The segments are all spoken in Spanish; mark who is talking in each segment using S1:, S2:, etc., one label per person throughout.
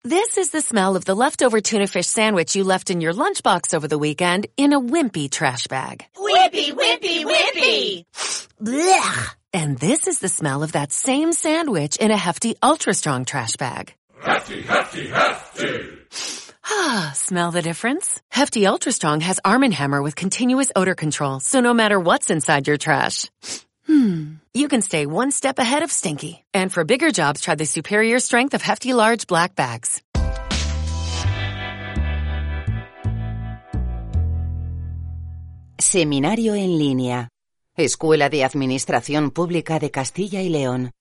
S1: This is the smell of the leftover tuna fish sandwich you left in your lunchbox over the weekend in a wimpy trash bag.
S2: Wimpy, wimpy, wimpy!
S1: Blech! And this is the smell of that same sandwich in a Hefty Ultra Strong trash bag.
S3: Hefty, hefty, hefty!
S1: Ah, smell the difference? Hefty Ultra Strong has Arm & Hammer with continuous odor control, so no matter what's inside your trash, you can stay one step ahead of stinky. And for bigger jobs, try the superior strength of Hefty Large Black Bags.
S4: Seminario en línea. Escuela de Administración Pública de Castilla y León.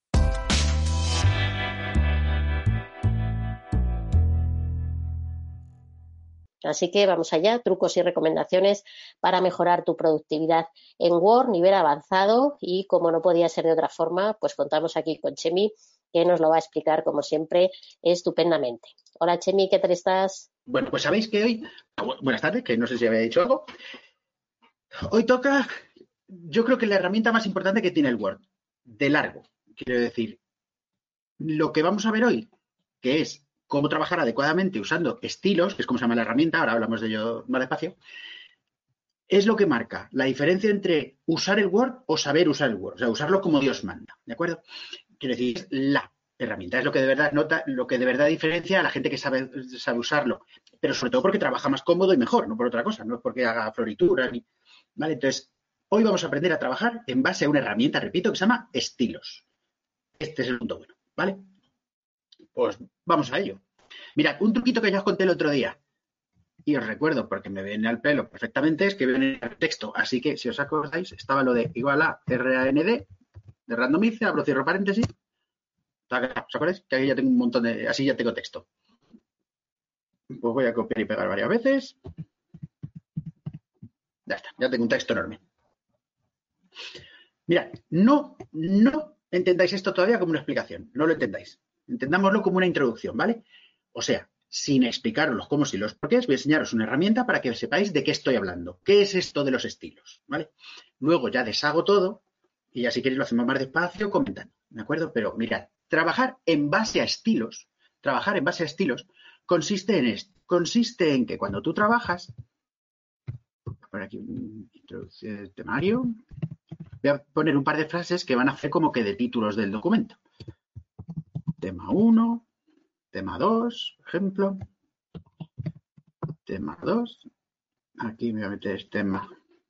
S5: Así que vamos allá, trucos y recomendaciones para mejorar tu productividad en Word, nivel avanzado, y como no podía ser de otra forma, pues contamos aquí con Chemi, que nos lo va a explicar, como siempre, estupendamente. Hola Chemi, ¿qué tal estás?
S6: Bueno, pues sabéis que hoy, buenas tardes, que no sé si había dicho algo, hoy toca, yo creo que la herramienta más importante que tiene el Word, de largo, quiero decir, lo que vamos a ver hoy, que es cómo trabajar adecuadamente usando estilos, que es como se llama la herramienta, ahora hablamos de ello más despacio, es lo que marca la diferencia entre usar el Word o saber usar el Word, o sea, usarlo como Dios manda, ¿de acuerdo? Quiero decir, es la herramienta, es lo que de verdad nota, lo que de verdad diferencia a la gente que sabe usarlo, pero sobre todo porque trabaja más cómodo y mejor, no por otra cosa, no es porque haga florituras, ni, ¿vale? Entonces, hoy vamos a aprender a trabajar en base a una herramienta, repito, que se llama estilos. Este es el punto bueno, ¿vale? Pues vamos a ello. Mirad, un truquito que ya os conté el otro día, y os recuerdo porque me viene al pelo perfectamente, es que viene el texto. Así que, si os acordáis, estaba lo de igual a RAND, de randomice, abro, cierro paréntesis. ¿Os acordáis? Que ahí ya tengo un montón de... Así ya tengo texto. Pues voy a copiar y pegar varias veces. Ya está, ya tengo un texto enorme. Mirad, no entendáis esto todavía como una explicación, no lo entendáis. Entendámoslo como una introducción, ¿vale? O sea, sin explicaros los cómo y los porqués, voy a enseñaros una herramienta para que sepáis de qué estoy hablando. ¿Qué es esto de los estilos? ¿Vale? Luego ya deshago todo y ya si queréis lo hacemos más despacio comentando, ¿de acuerdo? Pero mirad, trabajar en base a estilos consiste en esto. Consiste en que cuando tú trabajas, por aquí introducción del temario, voy a poner un par de frases que van a hacer como que de títulos del documento. Tema 1, tema 2, por ejemplo. Tema 2. Aquí me voy a meter tema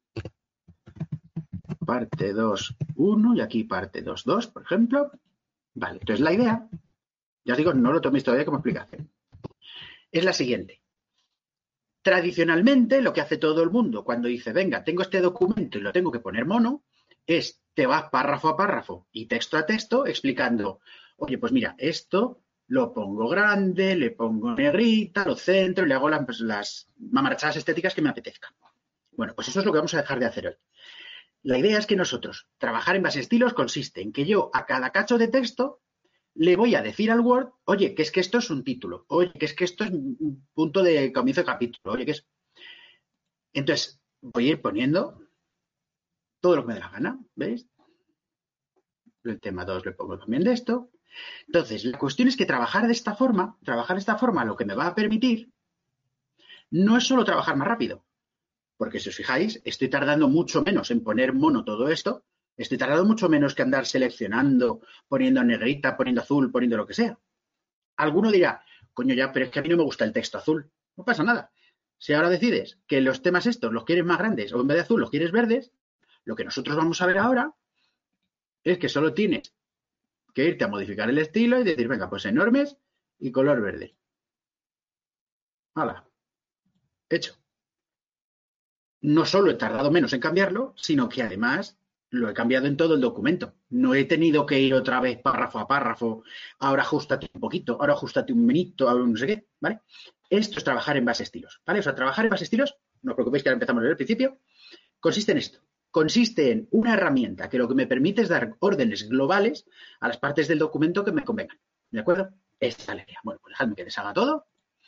S6: parte 2, 1 y aquí parte 2, 2, por ejemplo. Vale, entonces la idea, ya os digo, no lo toméis todavía como explicación. Es la siguiente. Tradicionalmente, lo que hace todo el mundo cuando dice, venga, tengo este documento y lo tengo que poner mono, es te vas párrafo a párrafo y texto a texto explicando, oye, pues mira, esto lo pongo grande, le pongo negrita, lo centro y le hago las mamarchadas estéticas que me apetezcan. Bueno, pues eso es lo que vamos a dejar de hacer hoy. La idea es que nosotros, trabajar en base a estilos consiste en que yo a cada cacho de texto le voy a decir al Word, oye, que es que esto es un título, oye, que es que esto es un punto de comienzo de capítulo, oye, que es... Entonces, voy a ir poniendo todo lo que me dé la gana, ¿veis? El tema 2 le pongo también de esto. Entonces, la cuestión es que trabajar de esta forma lo que me va a permitir no es solo trabajar más rápido, porque si os fijáis, estoy tardando mucho menos en poner mono todo esto, estoy tardando mucho menos que andar seleccionando, poniendo negrita, poniendo azul, poniendo lo que sea. Alguno dirá, coño ya, pero es que a mí no me gusta el texto azul. No pasa nada. Si ahora decides que los temas estos los quieres más grandes o en vez de azul los quieres verdes, lo que nosotros vamos a ver ahora es que solo tienes que irte a modificar el estilo y decir, venga, pues enormes y color verde. ¡Hala! Hecho. No solo he tardado menos en cambiarlo, sino que además lo he cambiado en todo el documento. No he tenido que ir otra vez párrafo a párrafo, ahora ajustate un poquito, ahora ajustate un minito, ahora no sé qué, ¿vale? Esto es trabajar en base a estilos, ¿vale? O sea, trabajar en base a estilos, no os preocupéis que ahora empezamos desde el principio, consiste en esto. Consiste en una herramienta que lo que me permite es dar órdenes globales a las partes del documento que me convengan. ¿De acuerdo? Esta es la idea. Bueno, pues dejadme que deshaga todo.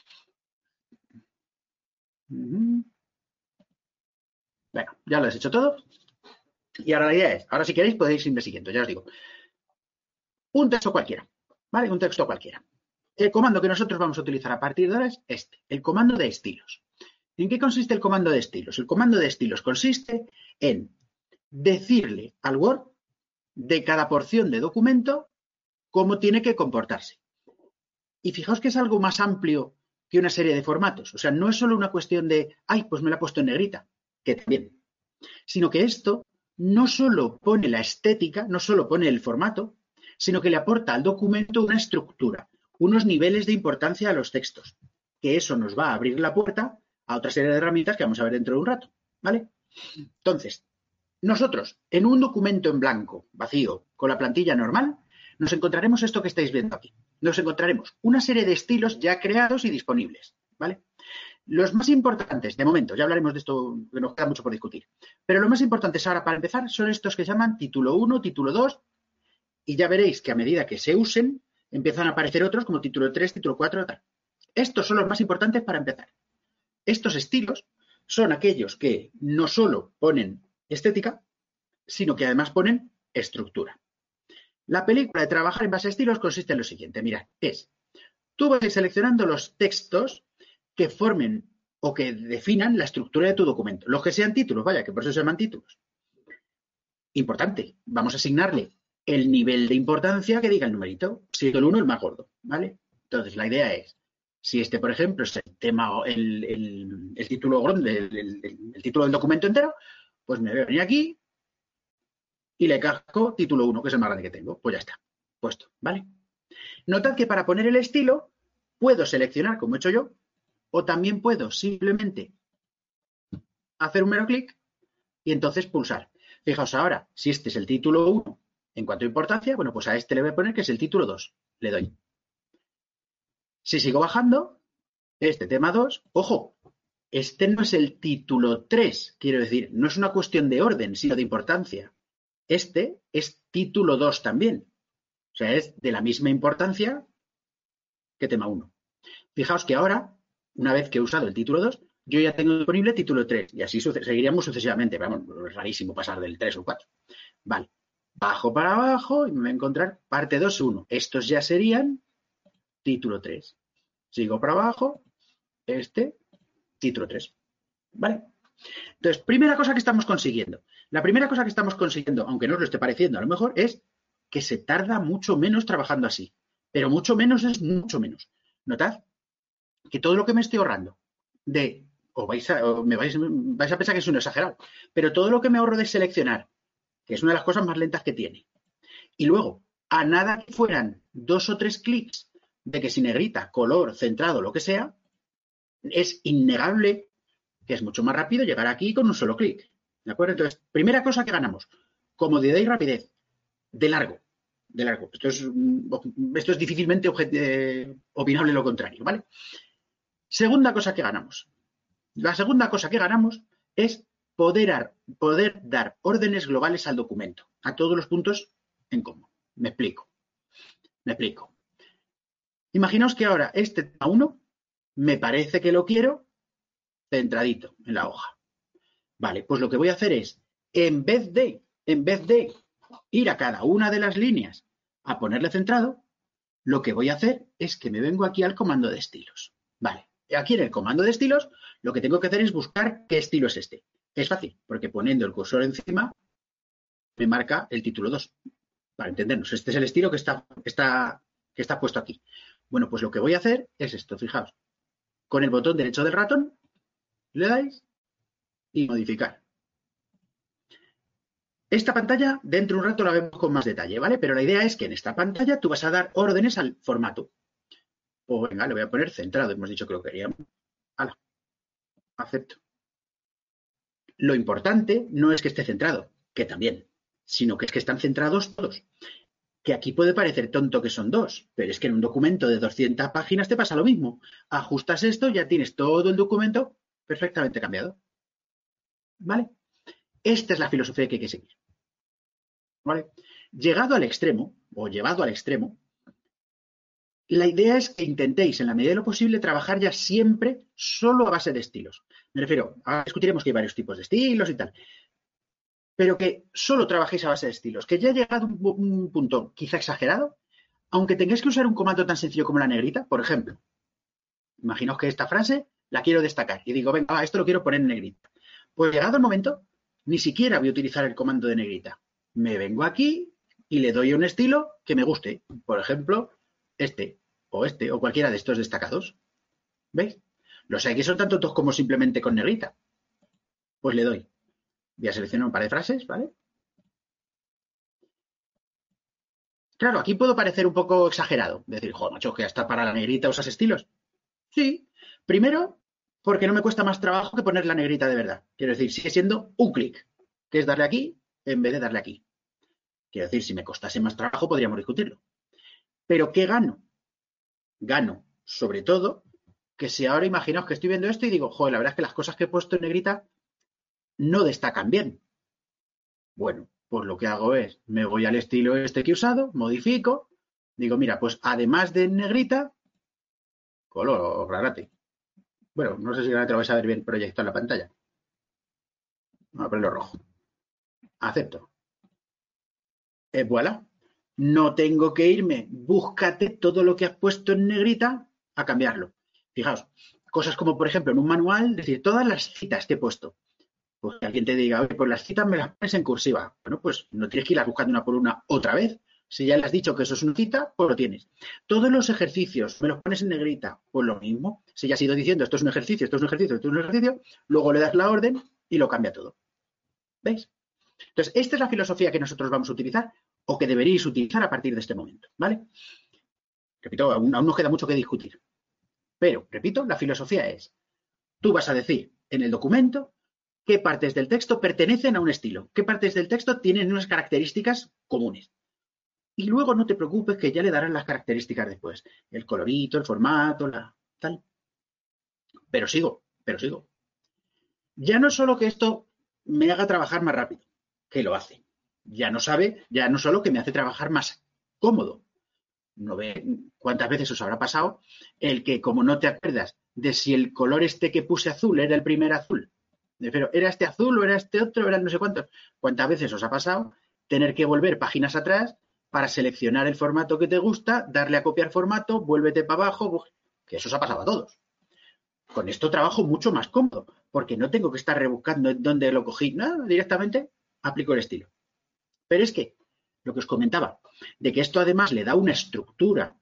S6: Venga, ya lo has hecho todo. Y ahora la idea es, ahora si queréis podéis irme siguiendo, ya os digo. Un texto cualquiera, ¿vale? Un texto cualquiera. el comando que nosotros vamos a utilizar a partir de ahora es este, el comando de estilos. ¿En qué consiste el comando de estilos? El comando de estilos consiste en decirle al Word de cada porción de documento cómo tiene que comportarse. Y fijaos que es algo más amplio que una serie de formatos. O sea, no es solo una cuestión de, ay, pues me la he puesto en negrita, que también, sino que esto no solo pone la estética, no solo pone el formato, sino que le aporta al documento una estructura, unos niveles de importancia a los textos, que eso nos va a abrir la puerta a otra serie de herramientas que vamos a ver dentro de un rato, ¿vale? Entonces, nosotros, en un documento en blanco, vacío, con la plantilla normal, nos encontraremos esto que estáis viendo aquí. Nos encontraremos una serie de estilos ya creados y disponibles, ¿vale? Los más importantes, de momento, ya hablaremos de esto, que nos queda mucho por discutir, pero los más importantes ahora para empezar son estos que se llaman título 1, título 2, y ya veréis que a medida que se usen, empiezan a aparecer otros como título 3, título 4, tal. Estos son los más importantes para empezar. Estos estilos son aquellos que no solo ponen estética, sino que además ponen estructura. La película de trabajar en base a estilos consiste en lo siguiente, mirad, tú vas a ir seleccionando los textos que formen o que definan la estructura de tu documento, los que sean títulos, vaya, que por eso se llaman títulos. Importante, vamos a asignarle el nivel de importancia que diga el numerito, siendo el 1 el más gordo, ¿vale? Entonces, la idea es, si este, por ejemplo, es el tema, el título grande, el título del documento entero, pues me voy a venir aquí y le casco título 1, que es el más grande que tengo. Pues ya está, puesto, ¿vale? Notad que para poner el estilo puedo seleccionar, como he hecho yo, o también puedo simplemente hacer un mero clic y entonces pulsar. Fijaos ahora, si este es el título 1 en cuanto a importancia, bueno, pues a este le voy a poner que es el título 2. Le doy. Si sigo bajando, este tema 2, ojo, este no es el título 3, quiero decir, no es una cuestión de orden, sino de importancia. Este es título 2 también. O sea, es de la misma importancia que tema 1. Fijaos que ahora, una vez que he usado el título 2, yo ya tengo disponible título 3 y así seguiríamos sucesivamente. Vamos, es rarísimo pasar del 3 al 4. Vale. Bajo para abajo y me voy a encontrar parte 2.1. Estos ya serían título 3. Sigo para abajo, título 3. ¿Vale? Entonces, primera cosa que estamos consiguiendo. La primera cosa que estamos consiguiendo, aunque no os lo esté pareciendo a lo mejor, es que se tarda mucho menos trabajando así. Pero mucho menos es mucho menos. Notad que todo lo que me estoy ahorrando vais a pensar que es un exagerado, pero todo lo que me ahorro de seleccionar, que es una de las cosas más lentas que tiene, y luego, a nada que fueran 2 o 3 clics de que si negrita, color, centrado, lo que sea, es innegable que es mucho más rápido llegar aquí con un solo clic. ¿De acuerdo? Entonces, primera cosa que ganamos, comodidad y rapidez, de largo. Esto es difícilmente opinable lo contrario, ¿vale? Segunda cosa que ganamos. La segunda cosa que ganamos es poder dar órdenes globales al documento, a todos los puntos en común. Me explico. Imaginaos que ahora este tema 1 me parece que lo quiero centradito en la hoja. Vale, pues lo que voy a hacer es, en vez de ir a cada una de las líneas a ponerle centrado, lo que voy a hacer es que me vengo aquí al comando de estilos. Vale, aquí en el comando de estilos lo que tengo que hacer es buscar qué estilo es este. Es fácil, porque poniendo el cursor encima me marca el título 2. Para entendernos, este es el estilo que está puesto aquí. Bueno, pues lo que voy a hacer es esto, fijaos. Con el botón derecho del ratón le dais y modificar. Esta pantalla, dentro de un rato la vemos con más detalle, ¿vale? Pero la idea es que en esta pantalla tú vas a dar órdenes al formato. Pues venga, le voy a poner centrado, hemos dicho que lo queríamos. ¡Hala! Acepto. Lo importante no es que esté centrado, que también, sino que es que están centrados todos. Que aquí puede parecer tonto que son 2, pero es que en un documento de 200 páginas te pasa lo mismo. Ajustas esto, ya tienes todo el documento perfectamente cambiado. ¿Vale? Esta es la filosofía que hay que seguir. ¿Vale? Llegado al extremo, o llevado al extremo, la idea es que intentéis, en la medida de lo posible, trabajar ya siempre solo a base de estilos. Me refiero, ahora discutiremos que hay varios tipos de estilos y tal, pero que solo trabajéis a base de estilos, que ya ha llegado un punto quizá exagerado, aunque tengáis que usar un comando tan sencillo como la negrita, por ejemplo, imaginaos que esta frase la quiero destacar y digo, venga, esto lo quiero poner en negrita. Pues llegado el momento, ni siquiera voy a utilizar el comando de negrita. Me vengo aquí y le doy un estilo que me guste. Por ejemplo, este o cualquiera de estos destacados. ¿Veis? Los hay que son tanto tontos como simplemente con negrita. Pues le doy. Voy a seleccionar un par de frases, ¿vale? Claro, aquí puedo parecer un poco exagerado. Decir, joder, macho, que hasta para la negrita usas estilos. Sí. Primero, porque no me cuesta más trabajo que poner la negrita de verdad. Quiero decir, sigue siendo un clic, que es darle aquí en vez de darle aquí. Quiero decir, si me costase más trabajo podríamos discutirlo. Pero ¿qué gano? Gano, sobre todo, que si ahora imaginaos que estoy viendo esto y digo, joder, la verdad es que las cosas que he puesto en negrita no destacan bien. Bueno, pues lo que hago es, me voy al estilo este que he usado, modifico, digo, mira, pues además de en negrita, color granate. Bueno, no sé si granate lo vais a ver bien proyectado en la pantalla. Vamos a ponerlo rojo. Acepto. Voilà. No tengo que irme, búscate todo lo que has puesto en negrita a cambiarlo. Fijaos, cosas como, por ejemplo, en un manual, decir, todas las citas que he puesto. Pues que alguien te diga, oye, pues las citas me las pones en cursiva. Bueno, pues no tienes que irlas buscando una por una otra vez. Si ya le has dicho que eso es una cita, pues lo tienes. Todos los ejercicios me los pones en negrita, pues lo mismo. Si ya has ido diciendo, esto es un ejercicio, esto es un ejercicio, esto es un ejercicio, luego le das la orden y lo cambia todo. ¿Veis? Entonces, esta es la filosofía que nosotros vamos a utilizar o que deberíais utilizar a partir de este momento, ¿vale? Repito, aún nos queda mucho que discutir. Pero, repito, la filosofía es, tú vas a decir en el documento qué partes del texto pertenecen a un estilo, qué partes del texto tienen unas características comunes. Y luego no te preocupes que ya le darán las características después. El colorito, el formato, tal. Pero sigo. Ya no solo que esto me haga trabajar más rápido, que lo hace. Ya no solo que me hace trabajar más cómodo. No ve cuántas veces os habrá pasado el que, como no te acuerdas de si el color este que puse azul era el primer azul, pero era este azul o era este otro, era no sé cuántos. ¿Cuántas veces os ha pasado tener que volver páginas atrás para seleccionar el formato que te gusta, darle a copiar formato, vuélvete para abajo? Que eso os ha pasado a todos. Con esto trabajo mucho más cómodo, porque no tengo que estar rebuscando en dónde lo cogí. No, directamente aplico el estilo. Pero es que lo que os comentaba, de que esto además le da una estructura,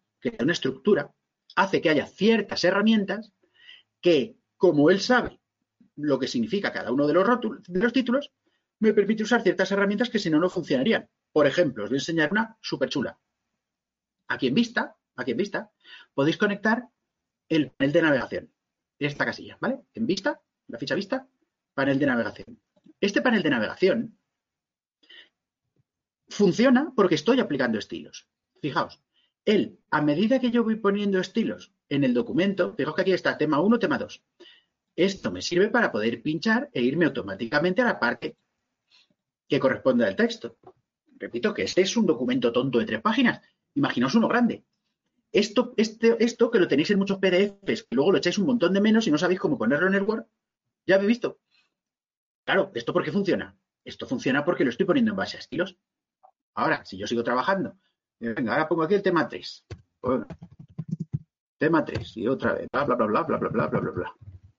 S6: hace que haya ciertas herramientas que, como él sabe lo que significa cada uno de los títulos, me permite usar ciertas herramientas que si no, no funcionarían. Por ejemplo, os voy a enseñar una súper chula. Aquí en vista, podéis conectar el panel de navegación. Esta casilla, ¿vale? En vista, la ficha vista, panel de navegación. Este panel de navegación funciona porque estoy aplicando estilos. Fijaos, a medida que yo voy poniendo estilos en el documento, fijaos que aquí está tema 1, tema 2. Esto me sirve para poder pinchar e irme automáticamente a la parte que corresponde al texto. Repito que este es un documento tonto de 3 páginas. Imaginaos uno grande. Esto que lo tenéis en muchos PDFs, que luego lo echáis un montón de menos y no sabéis cómo ponerlo en el Word, ya habéis visto. Claro, ¿esto por qué funciona? Esto funciona porque lo estoy poniendo en base a estilos. Ahora, si yo sigo trabajando, venga, ahora pongo aquí el tema 3. Bueno, tema 3 y otra vez, bla, bla, bla, bla, bla, bla, bla, bla, bla, bla.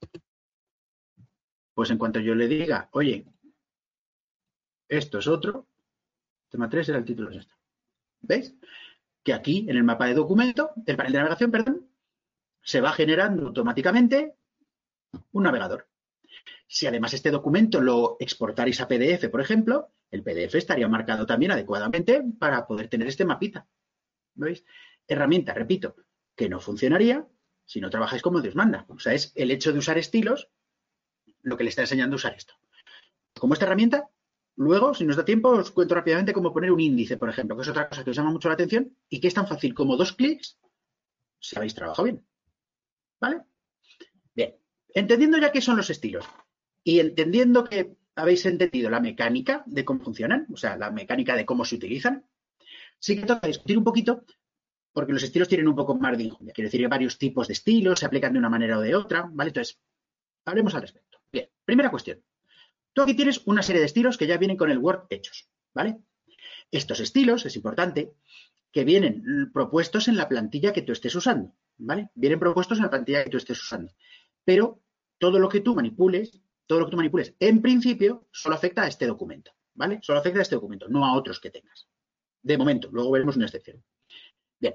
S6: Pues en cuanto yo le diga, oye, esto es otro, tema 3 era el título de esto. ¿Veis? Que aquí, en el mapa de documento, el panel de navegación, perdón, se va generando automáticamente un navegador. Si además este documento lo exportarais a PDF, por ejemplo, el PDF estaría marcado también adecuadamente para poder tener este mapita. ¿Veis? Herramienta, repito, que no funcionaría si no trabajáis como Dios manda. O sea, es el hecho de usar estilos lo que le está enseñando a usar esto. Como esta herramienta, luego, si nos da tiempo, os cuento rápidamente cómo poner un índice, por ejemplo, que es otra cosa que os llama mucho la atención y que es tan fácil como 2 clics si habéis trabajado bien. ¿Vale? Bien. Entendiendo ya qué son los estilos y entendiendo que habéis entendido la mecánica de cómo funcionan, o sea, la mecánica de cómo se utilizan, sí que toca discutir un poquito porque los estilos tienen un poco más de injundia. Quiero decir, hay varios tipos de estilos, se aplican de una manera o de otra, ¿vale? Entonces, hablemos al respecto. Bien, primera cuestión. Tú aquí tienes una serie de estilos que ya vienen con el Word hechos, ¿vale? Estos estilos, es importante, que vienen propuestos en la plantilla que tú estés usando, ¿vale? Vienen propuestos en la plantilla que tú estés usando. Pero todo lo que tú manipules, en principio, solo afecta a este documento, ¿vale? Solo afecta a este documento, no a otros que tengas. De momento, luego veremos una excepción. Bien.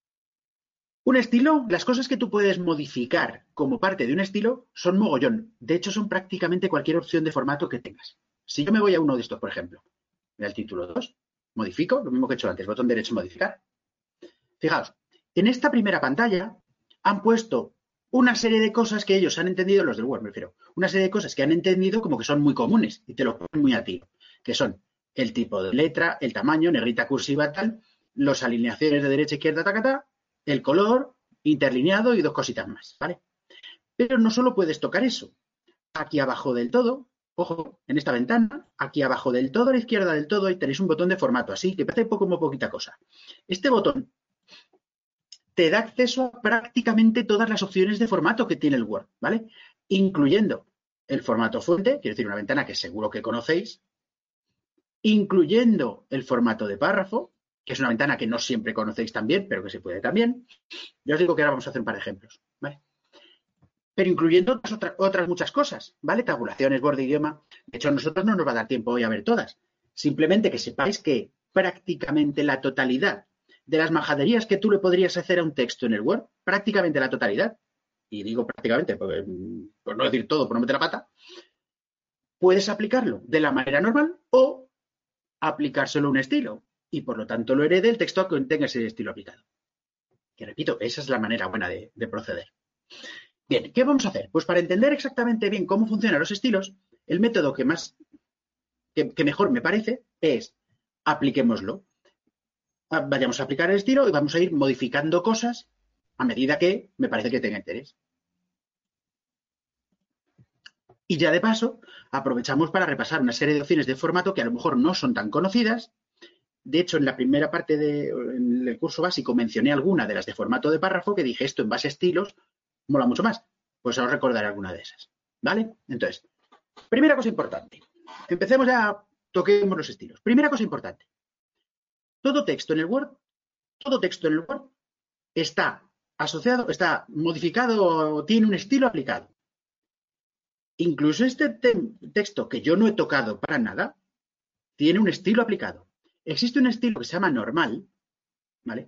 S6: Un estilo, las cosas que tú puedes modificar como parte de un estilo son mogollón. De hecho, son prácticamente cualquier opción de formato que tengas. Si yo me voy a uno de estos, por ejemplo, mira el título 2, modifico, lo mismo que he hecho antes, botón derecho, modificar. Fijaos, en esta primera pantalla han puesto una serie de cosas que ellos han entendido, los del Word me refiero, una serie de cosas que han entendido como que son muy comunes y te lo ponen muy a ti, que son el tipo de letra, el tamaño, negrita, cursiva, tal, las alineaciones de derecha, izquierda, tacatá, el color, interlineado y dos cositas más, ¿vale? Pero no solo puedes tocar eso. Aquí abajo del todo, ojo, en esta ventana, aquí abajo del todo, a la izquierda del todo, ahí tenéis un botón de formato, así que parece como poquita cosa. Este botón te da acceso a prácticamente todas las opciones de formato que tiene el Word, ¿vale? Incluyendo el formato fuente, quiero decir, una ventana que seguro que conocéis, incluyendo el formato de párrafo, que es una ventana que no siempre conocéis también, pero que se puede también. Yo os digo que ahora vamos a hacer un par de ejemplos, ¿vale? Pero incluyendo otras muchas cosas, ¿vale? Tabulaciones, Word, idioma. De hecho, a nosotros no nos va a dar tiempo hoy a ver todas. Simplemente que sepáis que prácticamente la totalidad de las majaderías que tú le podrías hacer a un texto en el Word, prácticamente la totalidad, y digo prácticamente, por no decir todo, por no meter la pata, puedes aplicarlo de la manera normal o aplicárselo a un estilo. Y por lo tanto lo herede el texto que tenga ese estilo aplicado. Que repito, esa es la manera buena de proceder. Bien, ¿qué vamos a hacer? Pues para entender exactamente bien cómo funcionan los estilos, el método que mejor me parece es apliquémoslo. Vayamos a aplicar el estilo y vamos a ir modificando cosas a medida que me parece que tenga interés. Y ya de paso, aprovechamos para repasar una serie de opciones de formato que a lo mejor no son tan conocidas. De hecho, en la primera parte del curso básico mencioné alguna de las de formato de párrafo que dije esto en base a estilos mola mucho más. Pues os recordaré alguna de esas. ¿Vale? Entonces, primera cosa importante. Empecemos ya, toquemos los estilos. Primera cosa importante. Todo texto en el Word está asociado, está modificado o tiene un estilo aplicado. Incluso este texto que yo no he tocado para nada, tiene un estilo aplicado. Existe un estilo que se llama normal, ¿vale?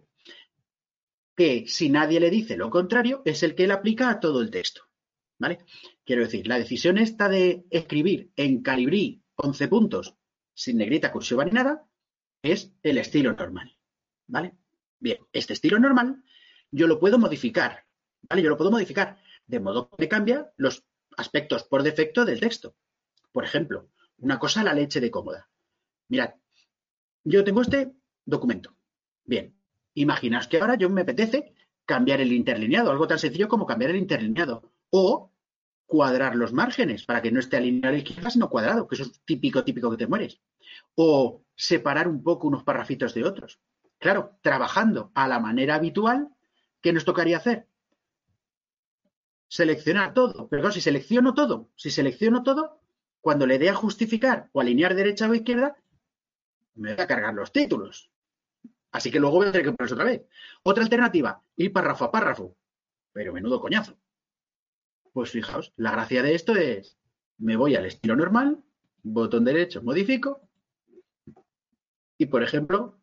S6: Que si nadie le dice lo contrario, es el que él aplica a todo el texto, ¿vale? Quiero decir, la decisión esta de escribir en Calibri 11 puntos sin negrita, cursiva ni nada, es el estilo normal, ¿vale? Bien, este estilo normal yo lo puedo modificar, ¿vale? Yo lo puedo modificar de modo que cambia los aspectos por defecto del texto. Por ejemplo, una cosa la leche de cómoda. Mirad, yo tengo este documento. Bien, imaginaos que ahora yo me apetece cambiar el interlineado, algo tan sencillo como cambiar el interlineado. O cuadrar los márgenes para que no esté alineado a la izquierda, sino cuadrado, que eso es típico que te mueres. O separar un poco unos parrafitos de otros. Claro, trabajando a la manera habitual, ¿qué nos tocaría hacer? Seleccionar todo. Pero claro, si selecciono todo, cuando le dé a justificar o alinear derecha o izquierda, me voy a cargar los títulos. Así que luego voy a tener que ponerlos otra vez. Otra alternativa, ir párrafo a párrafo. Pero menudo coñazo. Pues fijaos, la gracia de esto es, me voy al estilo normal, botón derecho, modifico, y por ejemplo,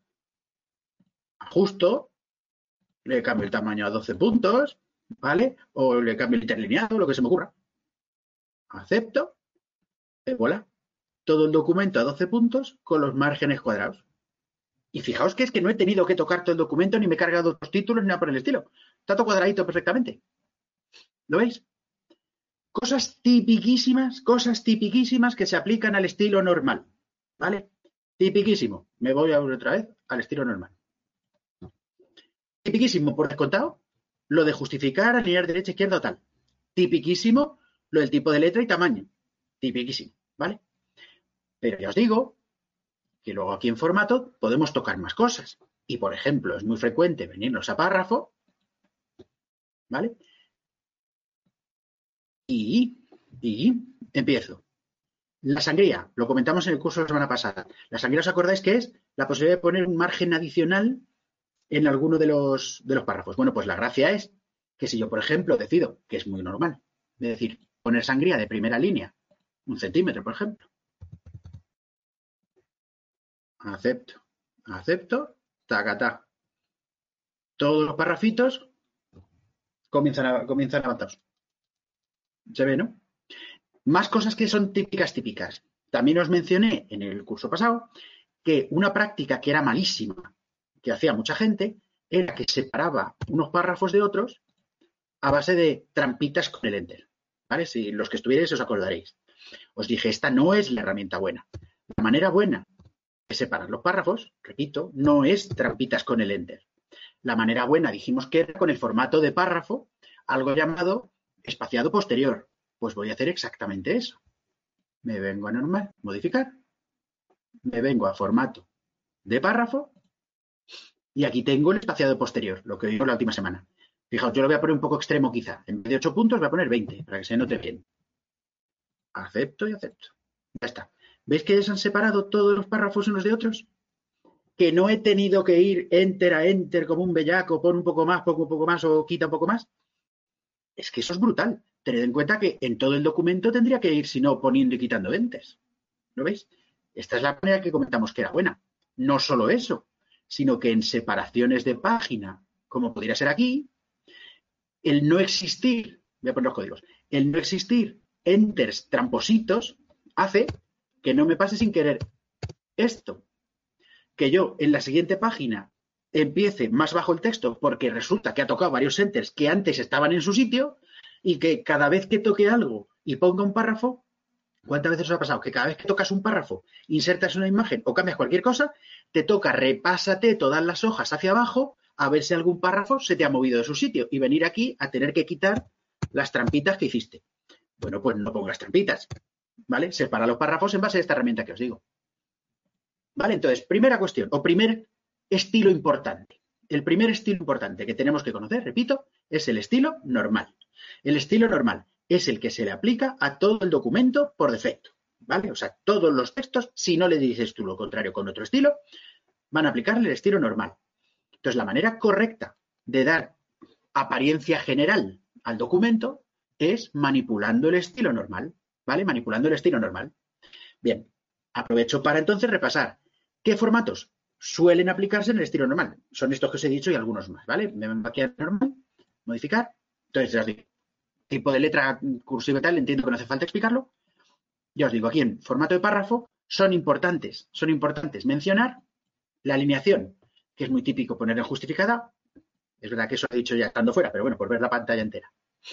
S6: ajusto, le cambio el tamaño a 12 puntos, ¿vale? O le cambio el interlineado, lo que se me ocurra. Acepto, y voilà. Todo el documento a 12 puntos con los márgenes cuadrados. Y fijaos que es que no he tenido que tocar todo el documento, ni me he cargado otros títulos, ni nada por el estilo. Está todo cuadradito perfectamente. ¿Lo veis? Cosas tipiquísimas que se aplican al estilo normal. ¿Vale? Tipiquísimo. Me voy a otra vez al estilo normal. Tipiquísimo, por descontado, lo de justificar, alinear derecha, izquierda o tal. Tipiquísimo, lo del tipo de letra y tamaño. Tipiquísimo, ¿vale? Pero ya os digo que luego aquí en formato podemos tocar más cosas. Y, por ejemplo, es muy frecuente venirnos a párrafo, ¿vale? Y empiezo. La sangría, lo comentamos en el curso de la semana pasada. La sangría, ¿os acordáis que es la posibilidad de poner un margen adicional en alguno de los párrafos. Bueno, pues la gracia es que si yo, por ejemplo, decido, que es muy normal, de decir, poner sangría de primera línea, 1 centímetro, por ejemplo. Acepto, tacatá. Todos los parrafitos comienzan avanzados. ¿Se ve, no? Más cosas que son típicas. También os mencioné en el curso pasado que una práctica que era malísima, que hacía mucha gente, era que separaba unos párrafos de otros a base de trampitas con el Enter. ¿Vale? Si los que estuvierais os acordaréis. Os dije, esta no es la herramienta buena. La manera buena de separar los párrafos, repito, no es trampitas con el Enter. La manera buena dijimos que era con el formato de párrafo, algo llamado espaciado posterior. Pues voy a hacer exactamente eso. Me vengo a normal, modificar. Me vengo a formato de párrafo y aquí tengo el espaciado posterior, lo que vimos la última semana. Fijaos, yo lo voy a poner un poco extremo quizá. En vez de 8 puntos voy a poner 20 para que se note bien. Acepto y acepto. Ya está. ¿Veis que se han separado todos los párrafos unos de otros? Que no he tenido que ir enter a enter como un bellaco, pon un poco más, poco un poco más o quita un poco más. Es que eso es brutal. Tened en cuenta que en todo el documento tendría que ir, si no, poniendo y quitando enters. ¿Lo veis? Esta es la manera que comentamos que era buena. No solo eso, sino que en separaciones de página, como podría ser aquí, el no existir, voy a poner los códigos, el no existir enters trampositos hace que no me pase sin querer esto. Que yo en la siguiente página empiece más bajo el texto porque resulta que ha tocado varios enters que antes estaban en su sitio y que cada vez que toque algo y ponga un párrafo, ¿cuántas veces os ha pasado? Que cada vez que tocas un párrafo, insertas una imagen o cambias cualquier cosa, te toca repásate todas las hojas hacia abajo a ver si algún párrafo se te ha movido de su sitio y venir aquí a tener que quitar las trampitas que hiciste. Bueno, pues no pongas trampitas, ¿vale? Separa los párrafos en base a esta herramienta que os digo. ¿Vale? Entonces, primera cuestión o primer estilo importante. El primer estilo importante que tenemos que conocer, repito, es el estilo normal. El estilo normal es el que se le aplica a todo el documento por defecto, ¿vale? O sea, todos los textos, si no le dices tú lo contrario con otro estilo, van a aplicarle el estilo normal. Entonces, la manera correcta de dar apariencia general al documento es manipulando el estilo normal, ¿vale? Manipulando el estilo normal. Bien, aprovecho para entonces repasar qué formatos suelen aplicarse en el estilo normal. Son estos que os he dicho y algunos más, ¿vale? Me vengo aquí a normal, modificar. Entonces, ya os digo, tipo de letra cursiva y tal, entiendo que no hace falta explicarlo. Ya os digo, aquí en formato de párrafo son importantes mencionar la alineación, que es muy típico poner en justificada. Es verdad que eso lo he dicho ya estando fuera, pero bueno, por ver la pantalla entera.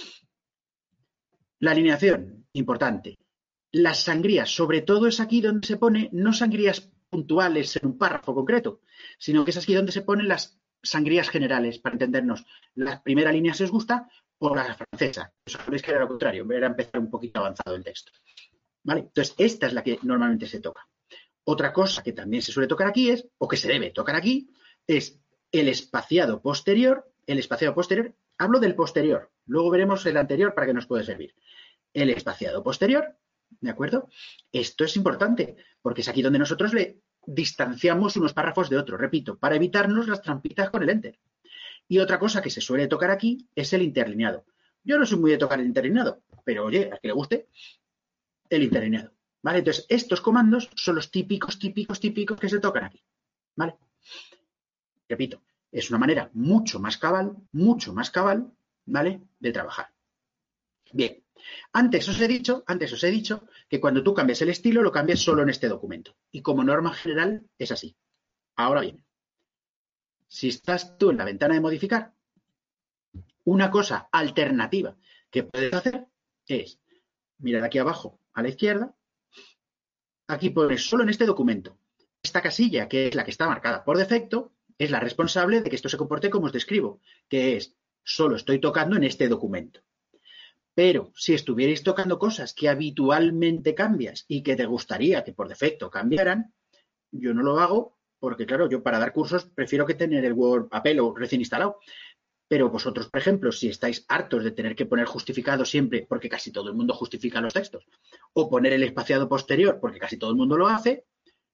S6: La alineación, importante. Las sangrías, sobre todo es aquí donde se pone, no sangrías puntuales en un párrafo concreto, sino que es aquí donde se ponen las sangrías generales, para entendernos. La primera línea si os gusta, o la francesa. Sabéis que era lo contrario, era empezar un poquito avanzado el texto. ¿Vale? Entonces, esta es la que normalmente se toca. Otra cosa que también se suele tocar aquí es, o que se debe tocar aquí, es el espaciado posterior. El espaciado posterior, hablo del posterior, luego veremos el anterior para que nos puede servir. El espaciado posterior, ¿de acuerdo? Esto es importante, porque es aquí donde nosotros le distanciamos unos párrafos de otros, repito, para evitarnos las trampitas con el enter. Y otra cosa que se suele tocar aquí es el interlineado. Yo no soy muy de tocar el interlineado, pero oye, a que le guste, el interlineado. ¿Vale? Entonces, estos comandos son los típicos que se tocan aquí. ¿Vale? Repito, es una manera mucho más cabal, ¿vale? De trabajar. Bien. Antes os he dicho que cuando tú cambias el estilo, lo cambias solo en este documento. Y como norma general es así. Ahora bien, si estás tú en la ventana de modificar, una cosa alternativa que puedes hacer es, mirad aquí abajo a la izquierda, aquí pones solo en este documento. Esta casilla, que es la que está marcada por defecto, es la responsable de que esto se comporte como os describo, que es, solo estoy tocando en este documento. Pero si estuvierais tocando cosas que habitualmente cambias y que te gustaría que por defecto cambiaran, yo no lo hago porque, claro, yo para dar cursos prefiero que tener el Word Papel o recién instalado. Pero vosotros, por ejemplo, si estáis hartos de tener que poner justificado siempre, porque casi todo el mundo justifica los textos, o poner el espaciado posterior, porque casi todo el mundo lo hace,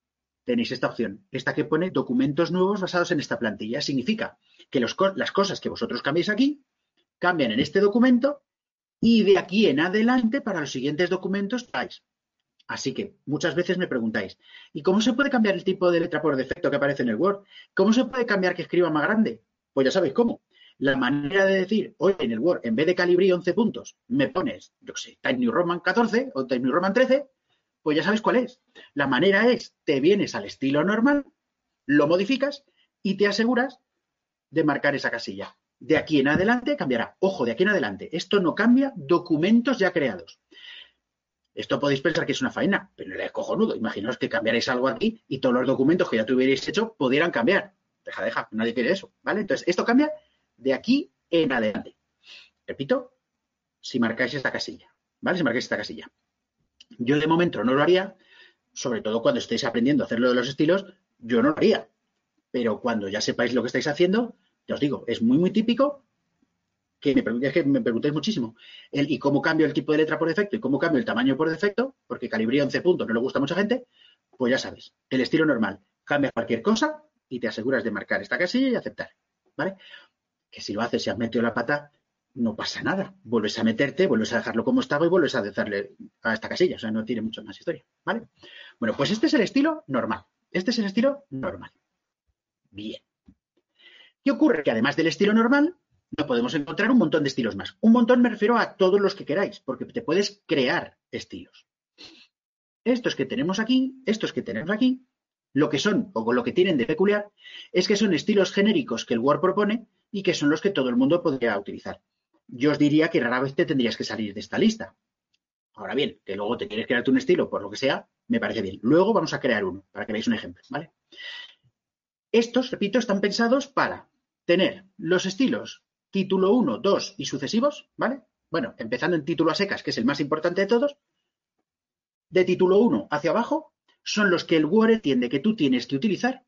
S6: tenéis esta opción, esta que pone documentos nuevos basados en esta plantilla. Significa que las cosas que vosotros cambiéis aquí cambian en este documento y de aquí en adelante para los siguientes documentos traéis. Así que muchas veces me preguntáis, ¿y cómo se puede cambiar el tipo de letra por defecto que aparece en el Word? ¿Cómo se puede cambiar que escriba más grande? Pues ya sabéis cómo. La manera de decir, oye, en el Word, en vez de Calibri 11 puntos, me pones, yo qué sé, Times New Roman 14 o Times New Roman 13, pues ya sabéis cuál es. La manera es, te vienes al estilo normal, lo modificas y te aseguras de marcar esa casilla. De aquí en adelante cambiará. Ojo, de aquí en adelante. Esto no cambia documentos ya creados. Esto podéis pensar que es una faena, pero es cojonudo. Imaginaos que cambiaréis algo aquí y todos los documentos que ya tuvierais hecho pudieran cambiar. Deja, nadie quiere eso, ¿vale? Entonces, esto cambia de aquí en adelante. Repito, si marcáis esta casilla, ¿vale? Si marcáis esta casilla. Yo de momento no lo haría, sobre todo cuando estéis aprendiendo a hacer lo de los estilos, yo no lo haría. Pero cuando ya sepáis lo que estáis haciendo, ya os digo, es muy, muy típico que me preguntéis muchísimo. ¿Y cómo cambio el tipo de letra por defecto? ¿Y cómo cambio el tamaño por defecto? Porque Calibri 11 puntos no le gusta a mucha gente. Pues ya sabes, el estilo normal. Cambia cualquier cosa y te aseguras de marcar esta casilla y aceptar. ¿Vale? Que si lo haces y has metido la pata, no pasa nada. Vuelves a meterte, vuelves a dejarlo como estaba y vuelves a darle a esta casilla. O sea, no tiene mucho más historia. ¿Vale? Bueno, pues este es el estilo normal. Este es el estilo normal. Bien. ¿Qué ocurre? Que además del estilo normal, no podemos encontrar un montón de estilos más. Un montón me refiero a todos los que queráis, porque te puedes crear estilos. Estos que tenemos aquí, lo que son o lo que tienen de peculiar es que son estilos genéricos que el Word propone y que son los que todo el mundo podría utilizar. Yo os diría que rara vez te tendrías que salir de esta lista. Ahora bien, que luego te quieres crearte un estilo por lo que sea, me parece bien. Luego vamos a crear uno, para que veáis un ejemplo, ¿vale? Estos, repito, están pensados para tener los estilos título 1, 2 y sucesivos, ¿vale? Bueno, empezando en título a secas, que es el más importante de todos. De título 1 hacia abajo son los que el Word entiende que tú tienes que utilizar,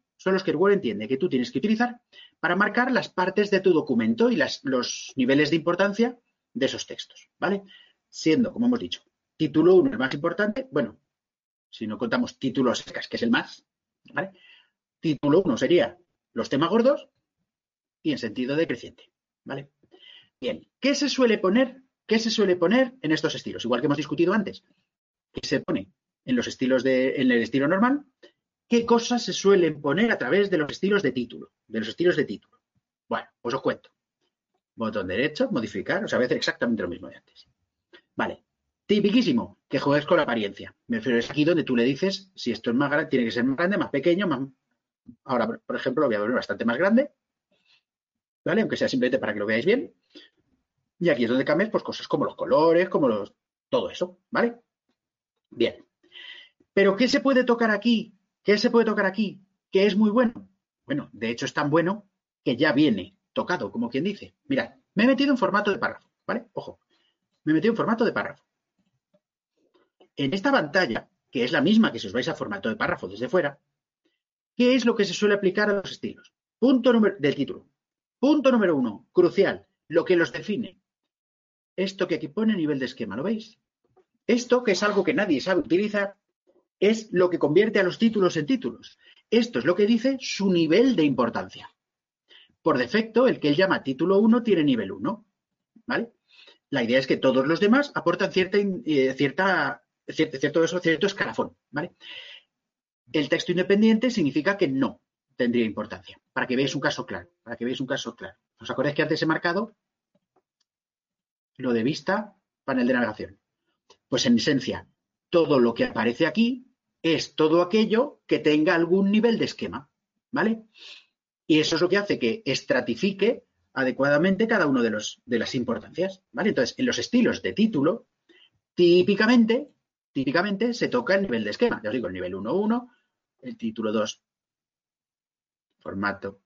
S6: para marcar las partes de tu documento y los niveles de importancia de esos textos, ¿vale? Siendo, como hemos dicho, título 1 el más importante, bueno, si no contamos título a secas, que es el más, ¿vale? Título 1 sería los temas gordos y en sentido decreciente, ¿vale? Bien, ¿qué se suele poner en estos estilos? Igual que hemos discutido antes, ¿qué se pone en los estilos en el estilo normal? ¿Qué cosas se suelen poner a través de los estilos de título? Bueno, pues os cuento. Botón derecho, modificar, voy a hacer exactamente lo mismo de antes. Vale, tipiquísimo, que juegues con la apariencia. Me refiero a aquí donde tú le dices si esto es más grande, tiene que ser más grande, más pequeño, más... Ahora, por ejemplo, lo voy a poner bastante más grande, ¿vale? Aunque sea simplemente para que lo veáis bien. Y aquí es donde cambias pues cosas como los colores, todo eso, ¿vale? Bien. Pero ¿qué se puede tocar aquí? ¿Qué es muy bueno? Bueno, de hecho es tan bueno que ya viene tocado, como quien dice. Mirad, me he metido en formato de párrafo, ¿vale? Ojo, me he metido en formato de párrafo. En esta pantalla, que es la misma que si os vais a formato de párrafo desde fuera, ¿qué es lo que se suele aplicar a los estilos? Del título. Punto número 1, crucial, lo que los define. Esto que aquí pone nivel de esquema, ¿lo veis? Esto, que es algo que nadie sabe utilizar, es lo que convierte a los títulos en títulos. Esto es lo que dice su nivel de importancia. Por defecto, el que él llama título 1 tiene nivel 1, ¿vale? La idea es que todos los demás aportan cierto escalafón, ¿vale? El texto independiente significa que no tendría importancia. Para que veáis un caso claro. ¿Os acordáis que antes he marcado lo de vista, panel de navegación? Pues en esencia, todo lo que aparece aquí es todo aquello que tenga algún nivel de esquema, ¿vale? Y eso es lo que hace que estratifique adecuadamente cada uno de las importancias, ¿vale? Entonces, en los estilos de título, típicamente se toca el nivel de esquema. Ya os digo, el nivel 1.1, el título 2, formato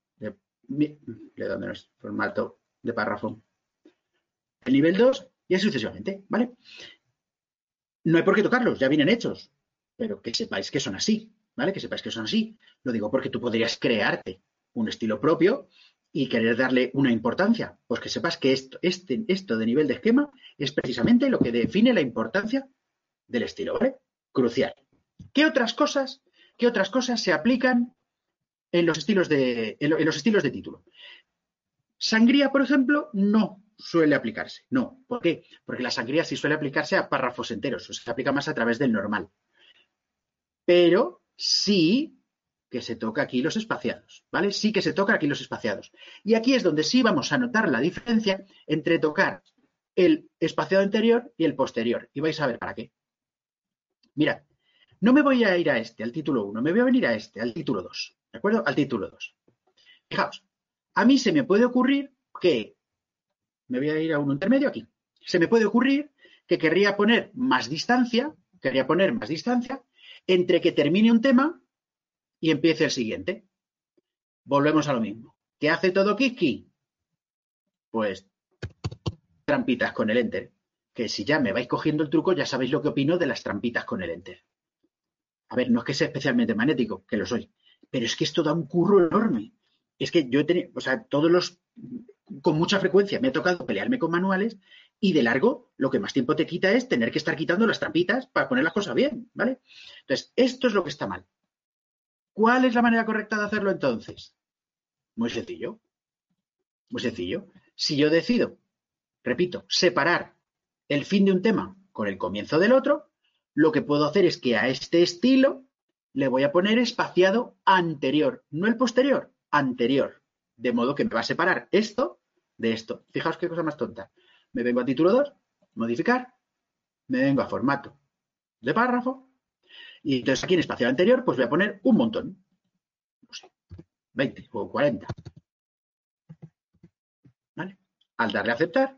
S6: de párrafo, el nivel 2 y así sucesivamente, ¿vale? No hay por qué tocarlos, ya vienen hechos, pero que sepáis que son así, ¿vale? Lo digo porque tú podrías crearte un estilo propio y querer darle una importancia. Pues que sepas que esto de nivel de esquema es precisamente lo que define la importancia del estilo, ¿vale? Crucial. ¿Qué otras cosas ¿Qué otras cosas se aplican en los estilos de título? Sangría, por ejemplo, no suele aplicarse. No. ¿Por qué? Porque la sangría sí suele aplicarse a párrafos enteros. O sea, se aplica más a través del normal. Pero sí que se toca aquí los espaciados, ¿vale? Sí que se toca aquí los espaciados. Y aquí es donde sí vamos a notar la diferencia entre tocar el espaciado anterior y el posterior. Y vais a ver para qué. Mirad, no me voy a ir a este, al título 1, me voy a venir a este, al título 2, ¿de acuerdo? Al título 2. Fijaos, a mí se me puede ocurrir que, me voy a ir a un intermedio aquí, se me puede ocurrir que querría poner más distancia entre que termine un tema y empiece el siguiente. Volvemos a lo mismo. ¿Qué hace todo Kiki? Pues trampitas con el Enter. Que si ya me vais cogiendo el truco, ya sabéis lo que opino de las trampitas con el Enter. A ver, no es que sea especialmente magnético, que lo soy, pero es que esto da un curro enorme. Es que yo he tenido, o sea, con mucha frecuencia me ha tocado pelearme con manuales y de largo lo que más tiempo te quita es tener que estar quitando las trampitas para poner las cosas bien, ¿vale? Entonces, esto es lo que está mal. ¿Cuál es la manera correcta de hacerlo entonces? Muy sencillo. Muy sencillo. Si yo decido, repito, separar el fin de un tema con el comienzo del otro, lo que puedo hacer es que a este estilo le voy a poner espaciado anterior, no el posterior, anterior. De modo que me va a separar esto de esto. Fijaos qué cosa más tonta. Me vengo a título 2, modificar, me vengo a formato de párrafo, y entonces aquí en espaciado anterior pues voy a poner un montón. No sé, 20 o 40. ¿Vale? Al darle a aceptar,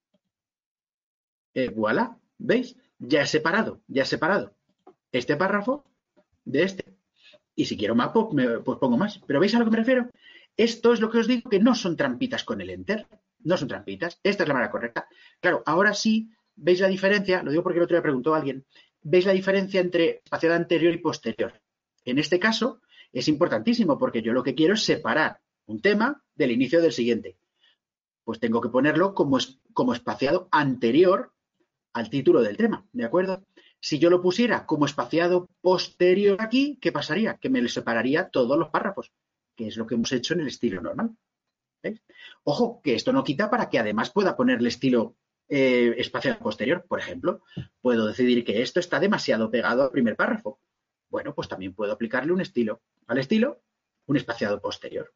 S6: voilà, ¿veis? Ya he separado este párrafo de este. Y si quiero más, pues pongo más. Pero ¿veis a lo que me refiero? Esto es lo que os digo, que no son trampitas con el Enter. No son trampitas. Esta es la manera correcta. Claro, ahora sí, ¿veis la diferencia? Lo digo porque el otro día preguntó a alguien. ¿Veis la diferencia entre espaciado anterior y posterior? En este caso es importantísimo porque yo lo que quiero es separar un tema del inicio del siguiente. Pues tengo que ponerlo como espaciado anterior al título del tema, ¿de acuerdo? Si yo lo pusiera como espaciado posterior aquí, ¿qué pasaría? Que me le separaría todos los párrafos, que es lo que hemos hecho en el estilo normal. ¿Veis? Ojo, que esto no quita para que además pueda ponerle estilo espaciado posterior. Por ejemplo, puedo decidir que esto está demasiado pegado al primer párrafo. Bueno, pues también puedo aplicarle un estilo. Al estilo, un espaciado posterior.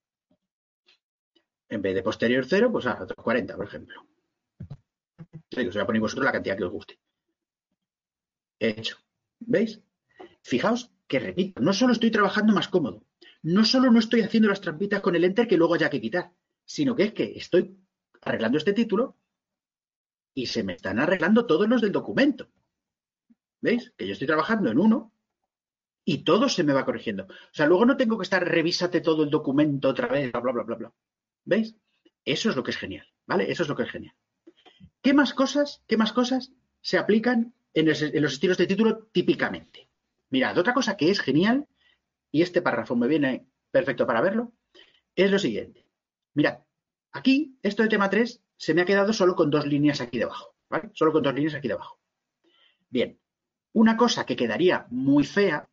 S6: En vez de posterior 0, pues a otros 40, por ejemplo. Os voy a poner vosotros la cantidad que os guste. He hecho. ¿Veis? Fijaos que, repito, no solo estoy trabajando más cómodo, no solo no estoy haciendo las trampitas con el Enter que luego haya que quitar, sino que es que estoy arreglando este título y se me están arreglando todos los del documento. ¿Veis? Que yo estoy trabajando en uno y todo se me va corrigiendo. O sea, luego no tengo que estar revísate todo el documento otra vez, bla, bla, bla, bla, bla. ¿Veis? Eso es lo que es genial, ¿vale? Eso es lo que es genial. ¿Qué más cosas se aplican en los estilos de título típicamente? Mirad, otra cosa que es genial, y este párrafo me viene perfecto para verlo, es lo siguiente. Mirad, aquí, esto de tema 3, se me ha quedado solo con 2 líneas aquí debajo, ¿vale? Solo con 2 líneas aquí debajo. Bien, una cosa que quedaría muy fea,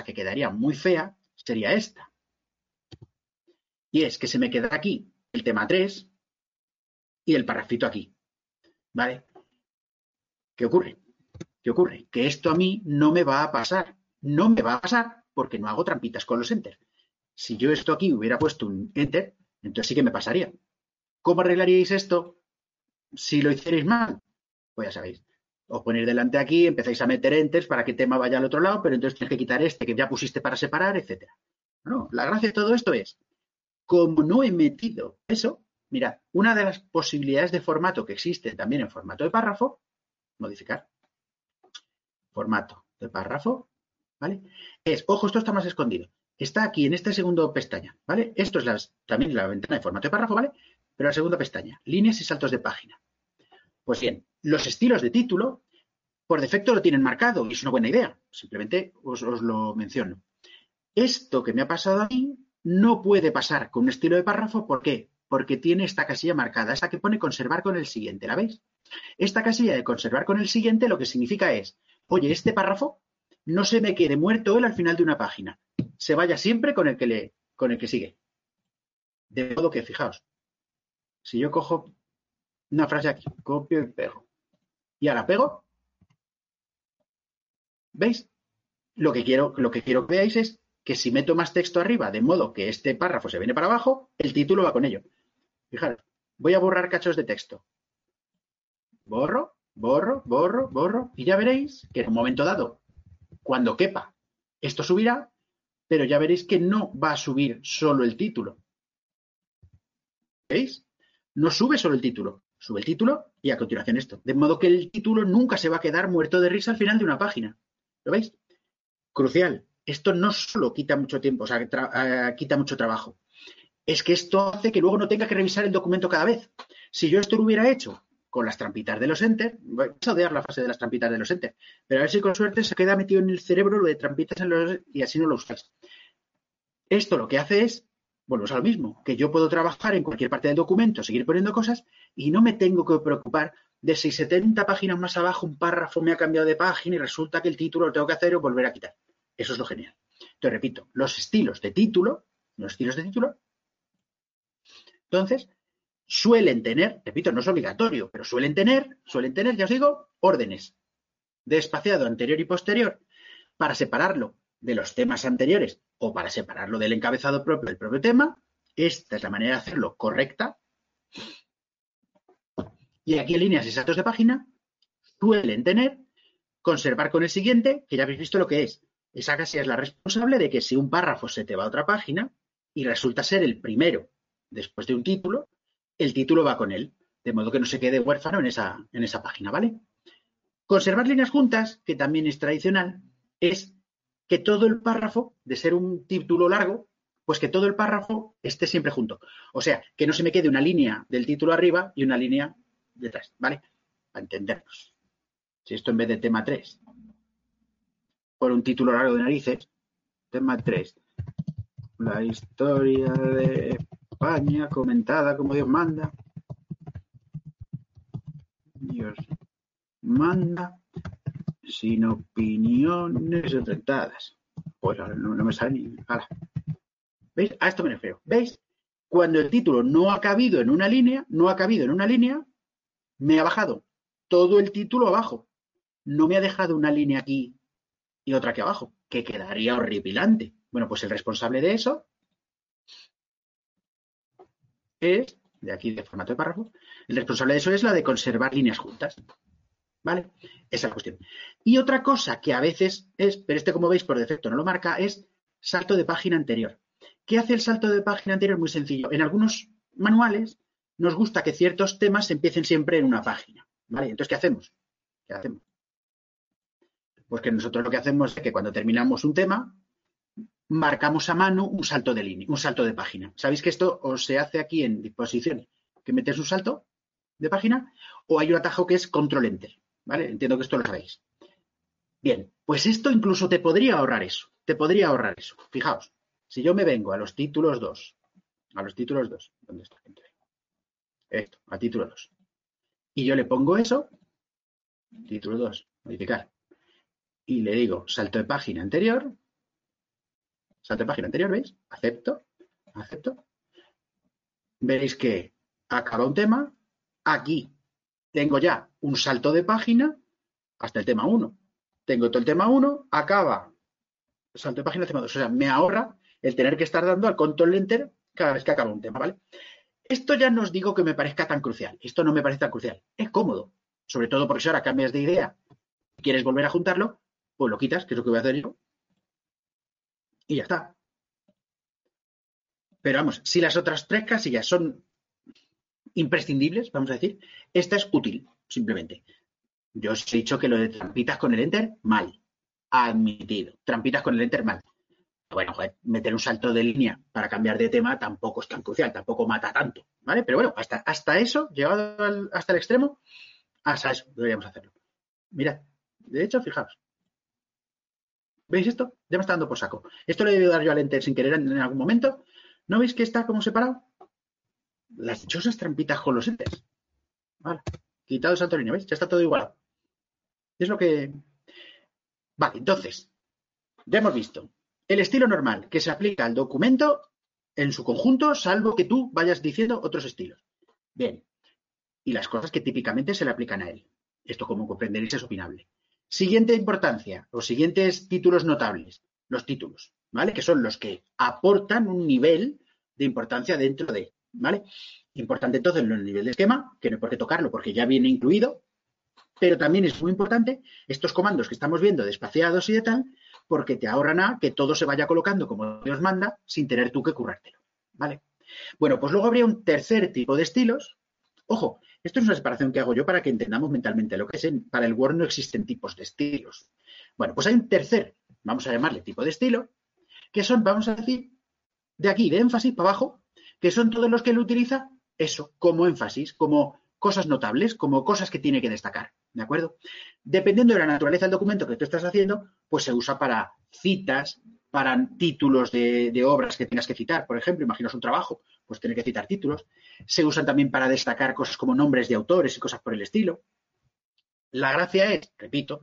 S6: sería esta. Y es que se me queda aquí el tema 3 y el parrafito aquí. ¿Vale? ¿Qué ocurre? Que esto a mí no me va a pasar. No me va a pasar porque no hago trampitas con los Enter. Si yo esto aquí hubiera puesto un Enter, entonces sí que me pasaría. ¿Cómo arreglaríais esto si lo hicierais mal? Pues ya sabéis. Os ponéis delante aquí, empezáis a meter Enters para que el tema vaya al otro lado, pero entonces tienes que quitar este que ya pusiste para separar, etc. No, la gracia de todo esto es, como no he metido eso, mirad, una de las posibilidades de formato que existe también en formato de párrafo, modificar, formato de párrafo, ¿vale? Ojo, esto está más escondido. Está aquí en esta segunda pestaña, ¿vale? Esto es también la ventana de formato de párrafo, ¿vale? Pero la segunda pestaña, líneas y saltos de página. Pues bien, los estilos de título, por defecto lo tienen marcado y es una buena idea. Simplemente os lo menciono. Esto que me ha pasado a mí no puede pasar con un estilo de párrafo. ¿Por qué? Porque tiene esta casilla marcada, esta que pone conservar con el siguiente, ¿la veis? Esta casilla de conservar con el siguiente lo que significa es, oye, este párrafo no se me quede muerto él al final de una página. Se vaya siempre con el que sigue. De modo que, fijaos, si yo cojo una frase aquí, copio y pego, y ahora pego, ¿veis? Lo que quiero que veáis es que si meto más texto arriba, de modo que este párrafo se viene para abajo, el título va con ello. Fijaros, voy a borrar cachos de texto. Borro, y ya veréis que en un momento dado, cuando quepa, esto subirá, pero ya veréis que no va a subir solo el título. ¿Veis? No sube solo el título, sube el título y a continuación esto. De modo que el título nunca se va a quedar muerto de risa al final de una página. ¿Lo veis? Crucial. Esto no solo quita mucho tiempo, o sea, quita mucho trabajo. Es que esto hace que luego no tenga que revisar el documento cada vez. Si yo esto lo hubiera hecho con las trampitas de los enter, voy a odiar la fase de las trampitas de los enter, pero a ver si con suerte se queda metido en el cerebro lo de trampitas en los y así no lo usáis. Esto lo que hace es, bueno, es lo mismo, que yo puedo trabajar en cualquier parte del documento, seguir poniendo cosas y no me tengo que preocupar de si 70 páginas más abajo un párrafo me ha cambiado de página y resulta que el título lo tengo que hacer o volver a quitar. Eso es lo genial. Entonces, repito, los estilos de título, entonces, suelen tener, repito, no es obligatorio, pero suelen tener, ya os digo, órdenes de espaciado anterior y posterior para separarlo de los temas anteriores o para separarlo del encabezado propio del propio tema. Esta es la manera de hacerlo correcta. Y aquí en líneas y saltos de página suelen tener conservar con el siguiente, que ya habéis visto lo que es. Esa casi es la responsable de que si un párrafo se te va a otra página y resulta ser el primero después de un título, el título va con él, de modo que no se quede huérfano en esa página, ¿vale? Conservar líneas juntas, que también es tradicional, es que todo el párrafo, de ser un título largo, pues que todo el párrafo esté siempre junto. O sea, que no se me quede una línea del título arriba y una línea detrás, ¿vale? Para entendernos. Si esto en vez de tema 3, por un título largo de narices, tema 3, la historia de España comentada como Dios manda. Dios manda, sin opiniones enfrentadas. Pues no me sale ni... ¡Hala! ¿Veis? A esto me refiero. ¿Veis? Cuando el título no ha cabido en una línea, me ha bajado todo el título abajo. No me ha dejado una línea aquí y otra aquí abajo, que quedaría horripilante. Bueno, pues el responsable de eso es, de aquí de formato de párrafo, el responsable de eso es la de conservar líneas juntas. ¿Vale? Esa es la cuestión. Y otra cosa que a veces es, pero este como veis por defecto no lo marca, es salto de página anterior. ¿Qué hace el salto de página anterior? Muy sencillo. En algunos manuales nos gusta que ciertos temas empiecen siempre en una página. ¿Vale? Entonces, ¿qué hacemos? Pues que nosotros lo que hacemos es que cuando terminamos un tema, marcamos a mano un salto de línea, un salto de página. ¿Sabéis que esto os se hace aquí en disposiciones? Que metes un salto de página o hay un atajo que es control enter. ¿Vale? Entiendo que esto lo sabéis. Bien, pues esto incluso te podría ahorrar eso. Fijaos, si yo me vengo a los títulos 2, ¿dónde está? Esto, a título 2. Y yo le pongo eso, título 2, modificar. Y le digo salto de página anterior, ¿veis? Acepto. Veréis que acaba un tema. Aquí tengo ya un salto de página hasta el tema 1. Tengo todo el tema 1, acaba el salto de página tema 2. O sea, me ahorra el tener que estar dando al control enter cada vez que acaba un tema, ¿vale? Esto ya no os digo que me parezca tan crucial. Esto no me parece tan crucial. Es cómodo. Sobre todo porque si ahora cambias de idea y quieres volver a juntarlo, pues lo quitas, que es lo que voy a hacer yo. Y ya está. Pero vamos, si las otras 3 casillas son imprescindibles, vamos a decir, esta es útil, simplemente. Yo os he dicho que lo de trampitas con el enter, mal. Admitido. Trampitas con el enter, mal. Bueno, joder, meter un salto de línea para cambiar de tema tampoco es tan crucial, tampoco mata tanto, ¿vale? Pero bueno, hasta eso, llegado hasta el extremo, hasta eso deberíamos hacerlo. Mirad, de hecho, fijaos. ¿Veis esto? Ya me está dando por saco. Esto le he debido dar yo al enter sin querer en algún momento. ¿No veis que está como separado? Las dichosas trampitas con los enters. Vale. Quitado el salto de línea, ¿veis? Ya está todo igualado. Es lo que... Vale, entonces, ya hemos visto el estilo normal que se aplica al documento en su conjunto, salvo que tú vayas diciendo otros estilos. Bien, y las cosas que típicamente se le aplican a él. Esto, como comprenderéis, es opinable. Siguiente importancia, los siguientes títulos notables, los títulos, ¿vale? Que son los que aportan un nivel de importancia dentro de, ¿vale? Importante entonces el nivel de esquema, que no hay por qué tocarlo porque ya viene incluido, pero también es muy importante estos comandos que estamos viendo de espaciados y de tal, porque te ahorran a que todo se vaya colocando como Dios manda sin tener tú que currártelo, ¿vale? Bueno, pues luego habría un tercer tipo de estilos. Ojo, esto es una separación que hago yo para que entendamos mentalmente lo que es. Para el Word no existen tipos de estilos. Bueno, pues hay un tercer, vamos a llamarle tipo de estilo, que son, vamos a decir, de aquí, de énfasis para abajo, que son todos los que él utiliza eso, como énfasis, como cosas notables, como cosas que tiene que destacar, ¿de acuerdo? Dependiendo de la naturaleza del documento que tú estás haciendo, pues se usa para citas, para títulos de obras que tengas que citar. Por ejemplo, imaginaos un trabajo, pues tener que citar títulos. Se usan también para destacar cosas como nombres de autores y cosas por el estilo. La gracia es, repito,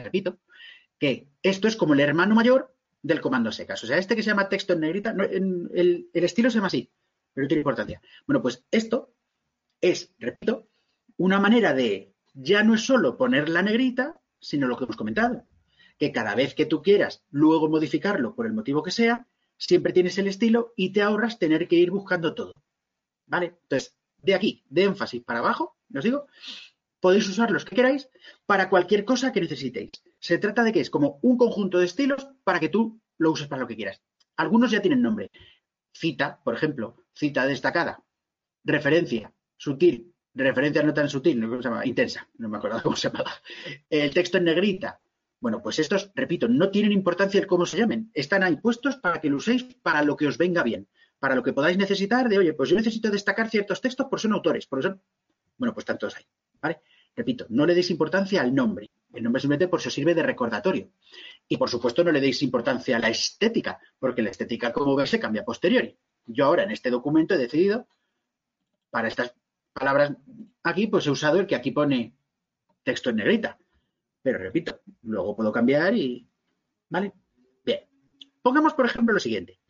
S6: que esto es como el hermano mayor del comando secas. O sea, este que se llama texto en negrita, no, el estilo se llama así, pero no tiene importancia. Bueno, pues esto es, repito, una manera de, ya no es solo poner la negrita, sino lo que hemos comentado, que cada vez que tú quieras luego modificarlo por el motivo que sea, siempre tienes el estilo y te ahorras tener que ir buscando todo, ¿vale? Entonces, de aquí, de énfasis para abajo, os digo, podéis usar los que queráis para cualquier cosa que necesitéis. Se trata de que es como un conjunto de estilos para que tú lo uses para lo que quieras. Algunos ya tienen nombre. Cita, por ejemplo, cita destacada, referencia, sutil, referencia no tan sutil, ¿cómo se llama? Intensa, no me acuerdo cómo se llamaba. El texto en negrita. Bueno, pues estos, repito, no tienen importancia el cómo se llamen. Están ahí puestos para que lo uséis para lo que os venga bien, para lo que podáis necesitar de, oye, pues yo necesito destacar ciertos textos por son autores, por eso, bueno, pues están todos ahí, ¿vale? Repito, no le deis importancia al nombre. El nombre simplemente por eso sirve de recordatorio. Y, por supuesto, no le deis importancia a la estética, porque la estética, como veis, se cambia a posteriori. Yo ahora, en este documento, he decidido, para estas palabras aquí, pues he usado el que aquí pone texto en negrita. Pero, repito, luego puedo cambiar y... ¿Vale? Bien. Pongamos, por ejemplo, lo siguiente.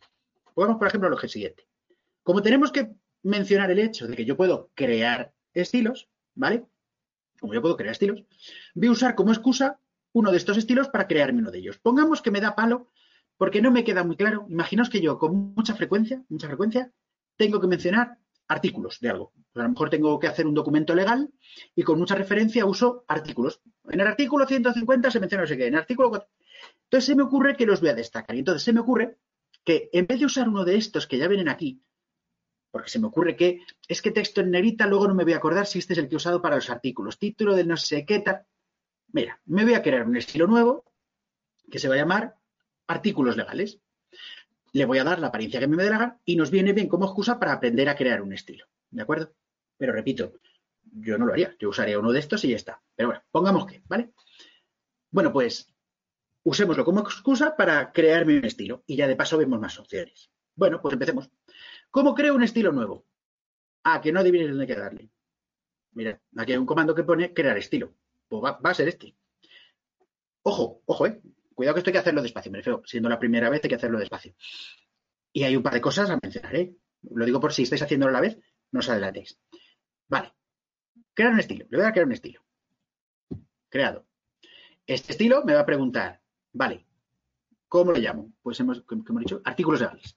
S6: Como tenemos que mencionar el hecho de que yo puedo crear estilos, ¿vale? Como yo puedo crear estilos, voy a usar como excusa uno de estos estilos para crearme uno de ellos. Pongamos que me da palo porque no me queda muy claro. Imaginaos que yo con mucha frecuencia, tengo que mencionar artículos de algo. Pues a lo mejor tengo que hacer un documento legal y con mucha referencia uso artículos. En el artículo 150 se menciona no sé qué, en el artículo 4. Entonces se me ocurre que los voy a destacar. Y entonces se me ocurre que en vez de usar uno de estos que ya vienen aquí, porque se me ocurre que es que texto en negrita, luego no me voy a acordar si este es el que he usado para los artículos. Título de no sé qué tal. Mira, me voy a crear un estilo nuevo que se va a llamar artículos legales. Le voy a dar la apariencia que me dé la gana y nos viene bien como excusa para aprender a crear un estilo. ¿De acuerdo? Pero repito, yo no lo haría. Yo usaría uno de estos y ya está. Pero bueno, pongamos que, ¿vale? Bueno, pues usémoslo como excusa para crearme un estilo y ya de paso vemos más opciones. Bueno, pues empecemos. ¿Cómo creo un estilo nuevo? Que no adivinéis dónde hay que darle. Mira, aquí hay un comando que pone crear estilo. Pues va a ser este. Ojo, cuidado que esto hay que hacerlo despacio. Me refiero, siendo la primera vez hay que hacerlo despacio. Y hay un par de cosas a mencionar, ¿eh? Lo digo por si estáis haciéndolo a la vez, no os adelantéis. Vale. Crear un estilo. Le voy a crear un estilo. Creado. Este estilo me va a preguntar, vale, ¿cómo lo llamo? Pues hemos dicho, artículos legales.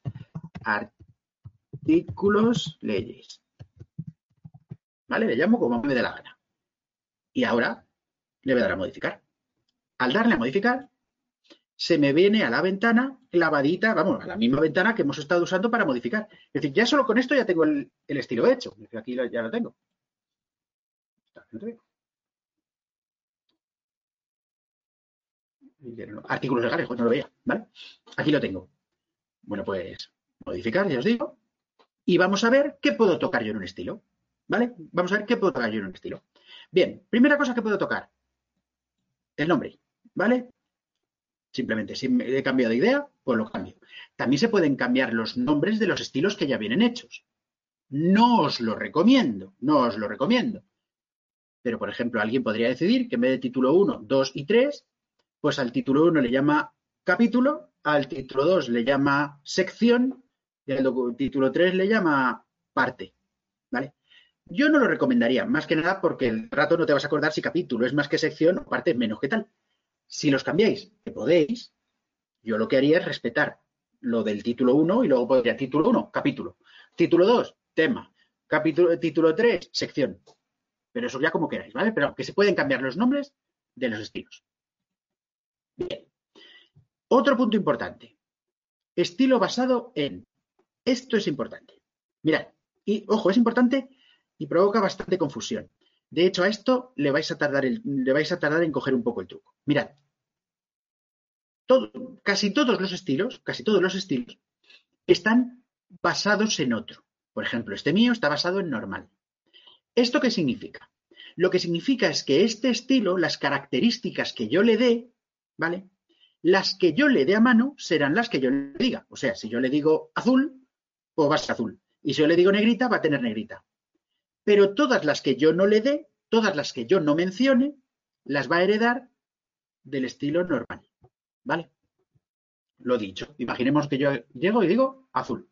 S6: Artículos leyes. ¿Vale? Le llamo como me dé la gana. Y ahora le voy a dar a modificar. Al darle a modificar, se me viene a la ventana clavadita, vamos, a la misma ventana que hemos estado usando para modificar. Es decir, ya solo con esto ya tengo el estilo hecho. Aquí ya lo tengo. Artículos legales, pues no lo veía, ¿vale? Aquí lo tengo. Bueno, pues modificar, ya os digo. Y vamos a ver qué puedo tocar yo en un estilo, ¿vale? Vamos a ver qué puedo tocar yo en un estilo. Bien, primera cosa que puedo tocar, el nombre, ¿vale? Simplemente, si he cambiado de idea, pues lo cambio. También se pueden cambiar los nombres de los estilos que ya vienen hechos. No os lo recomiendo. Pero, por ejemplo, alguien podría decidir que en vez de título 1, 2 y 3, pues al título 1 le llama capítulo, al título 2 le llama sección y al título 3 le llama parte, ¿vale? Yo no lo recomendaría, más que nada porque el rato no te vas a acordar si capítulo es más que sección o parte es menos que tal. Si los cambiáis, que podéis, yo lo que haría es respetar lo del título 1 y luego podría título 1, capítulo. Título 2, tema. Título 3, sección. Pero eso ya como queráis, ¿vale? Pero que se pueden cambiar los nombres de los estilos. Bien. Otro punto importante. Estilo basado en. Esto es importante. Mirad, y ojo, es importante y provoca bastante confusión. De hecho, a esto le vais a tardar en coger un poco el truco. Mirad. Casi todos los estilos están basados en otro. Por ejemplo, este mío está basado en normal. ¿Esto qué significa? Lo que significa es que este estilo, las características que yo le dé, ¿vale? Las que yo le dé a mano serán las que yo le diga. O sea, si yo le digo azul, pues va a ser azul. Y si yo le digo negrita, va a tener negrita. Pero todas las que yo no le dé, todas las que yo no mencione, las va a heredar del estilo normal. ¿Vale? Lo dicho. Imaginemos que yo llego y digo azul.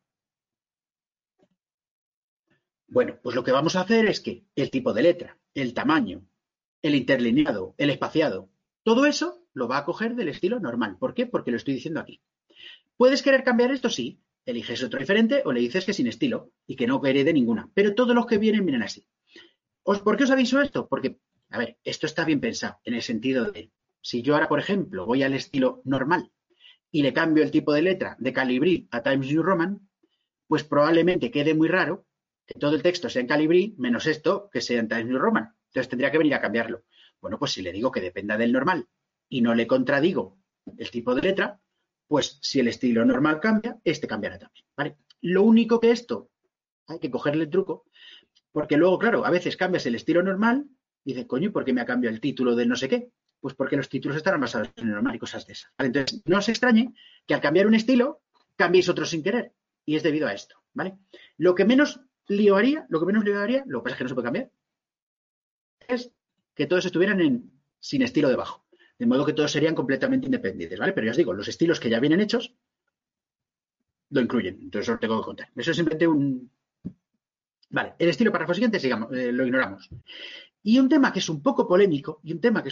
S6: Bueno, pues lo que vamos a hacer es que el tipo de letra, el tamaño, el interlineado, el espaciado, todo eso lo va a coger del estilo normal. ¿Por qué? Porque lo estoy diciendo aquí. ¿Puedes querer cambiar esto? Sí. Eliges otro diferente o le dices que sin estilo y que no herede ninguna. Pero todos los que vienen así. ¿Por qué os aviso esto? Porque, a ver, esto está bien pensado en el sentido de, si yo ahora, por ejemplo, voy al estilo normal y le cambio el tipo de letra de Calibri a Times New Roman, pues probablemente quede muy raro que todo el texto sea en Calibri menos esto que sea en Times New Roman. Entonces tendría que venir a cambiarlo. Bueno, pues si le digo que dependa del normal y no le contradigo el tipo de letra, pues si el estilo normal cambia, este cambiará también, ¿vale? Lo único que esto hay que cogerle el truco, porque luego, claro, a veces cambias el estilo normal y dices, coño, ¿por qué me ha cambiado el título de no sé qué? Pues porque los títulos estarán basados en el normal y cosas de esas, ¿vale? Entonces, no os extrañe que al cambiar un estilo, cambiéis otro sin querer. Y es debido a esto, ¿vale? Lo que menos lío haría, lo que pasa es que no se puede cambiar, es que todos estuvieran sin estilo debajo. De modo que todos serían completamente independientes, ¿vale? Pero ya os digo, los estilos que ya vienen hechos lo incluyen. Entonces os tengo que contar. Eso es simplemente un... Vale, el estilo párrafo siguiente, sigamos, lo ignoramos. Y un tema que es un poco polémico,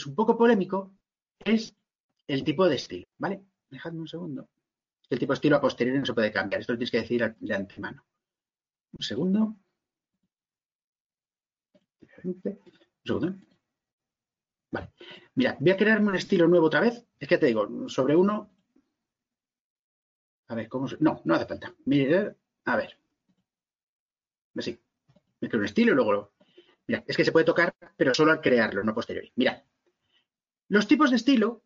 S6: es el tipo de estilo, ¿vale? Dejadme un segundo. El tipo de estilo a posteriori no se puede cambiar. Esto lo tienes que decir de antemano. Un segundo. Vale. Mira, voy a crearme un estilo nuevo otra vez. Es que te digo, sobre uno... A ver, ¿cómo se...? No hace falta. Mira, a ver. Así. Me creo un estilo y luego lo... Mira, es que se puede tocar, pero solo al crearlo, no posteriori. Mirad. Los tipos de estilo,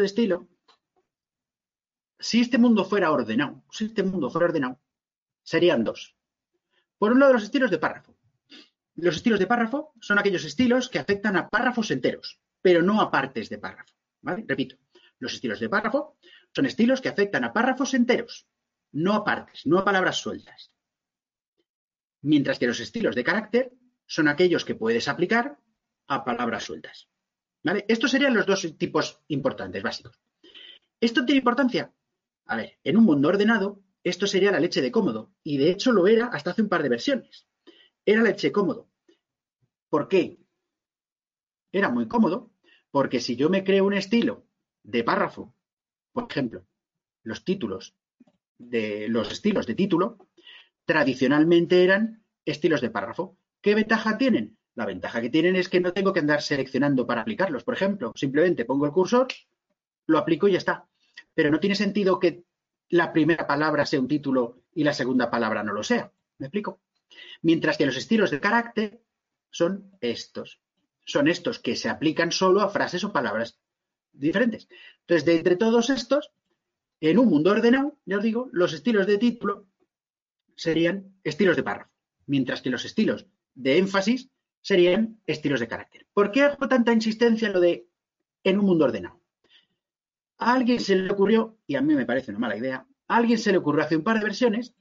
S6: si este mundo fuera ordenado, serían dos. Por un lado, los estilos de párrafo. Los estilos de párrafo son aquellos estilos que afectan a párrafos enteros, pero no a partes de párrafo, ¿vale? Repito, los estilos de párrafo son estilos que afectan a párrafos enteros, no a partes, no a palabras sueltas. Mientras que los estilos de carácter son aquellos que puedes aplicar a palabras sueltas, ¿vale? Estos serían los dos tipos importantes, básicos. ¿Esto tiene importancia? A ver, en un mundo ordenado, esto sería la leche de cómodo, y de hecho lo era hasta hace un par de versiones. Era la leche cómodo. ¿Por qué? Era muy cómodo, porque si yo me creo un estilo de párrafo, por ejemplo, los estilos de título, tradicionalmente eran estilos de párrafo. ¿Qué ventaja tienen? La ventaja que tienen es que no tengo que andar seleccionando para aplicarlos. Por ejemplo, simplemente pongo el cursor, lo aplico y ya está. Pero no tiene sentido que la primera palabra sea un título y la segunda palabra no lo sea. ¿Me explico? Mientras que los estilos de carácter son estos. Son estos que se aplican solo a frases o palabras diferentes. Entonces, de entre todos estos, en un mundo ordenado, ya os digo, los estilos de título serían estilos de párrafo, mientras que los estilos de énfasis serían estilos de carácter. ¿Por qué hago tanta insistencia en lo de en un mundo ordenado? A alguien se le ocurrió, y a mí me parece una mala idea, a alguien se le ocurrió hace un par de versiones,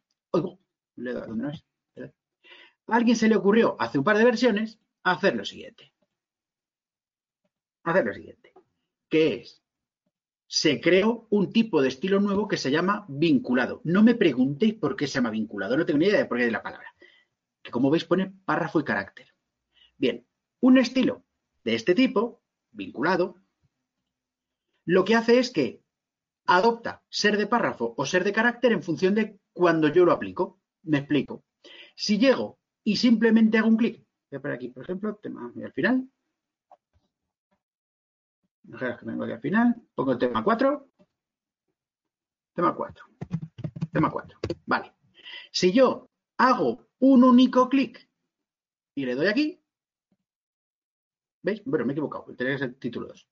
S6: a alguien se le ocurrió hace un par de versiones hacer lo siguiente. Que es, se creó un tipo de estilo nuevo que se llama vinculado. No me preguntéis por qué se llama vinculado, no tengo ni idea de por qué de la palabra. Que como veis pone párrafo y carácter. Bien, un estilo de este tipo, vinculado, lo que hace es que adopta ser de párrafo o ser de carácter en función de cuando yo lo aplico. Me explico. Si llego y simplemente hago un clic, voy a poner aquí, por ejemplo, tema al final. Que vengo aquí al final, pongo el tema 4. Tema 4. Tema 4. Vale. Si yo hago un único clic y le doy aquí, ¿veis? Bueno, me he equivocado, tenía que ser el título 2.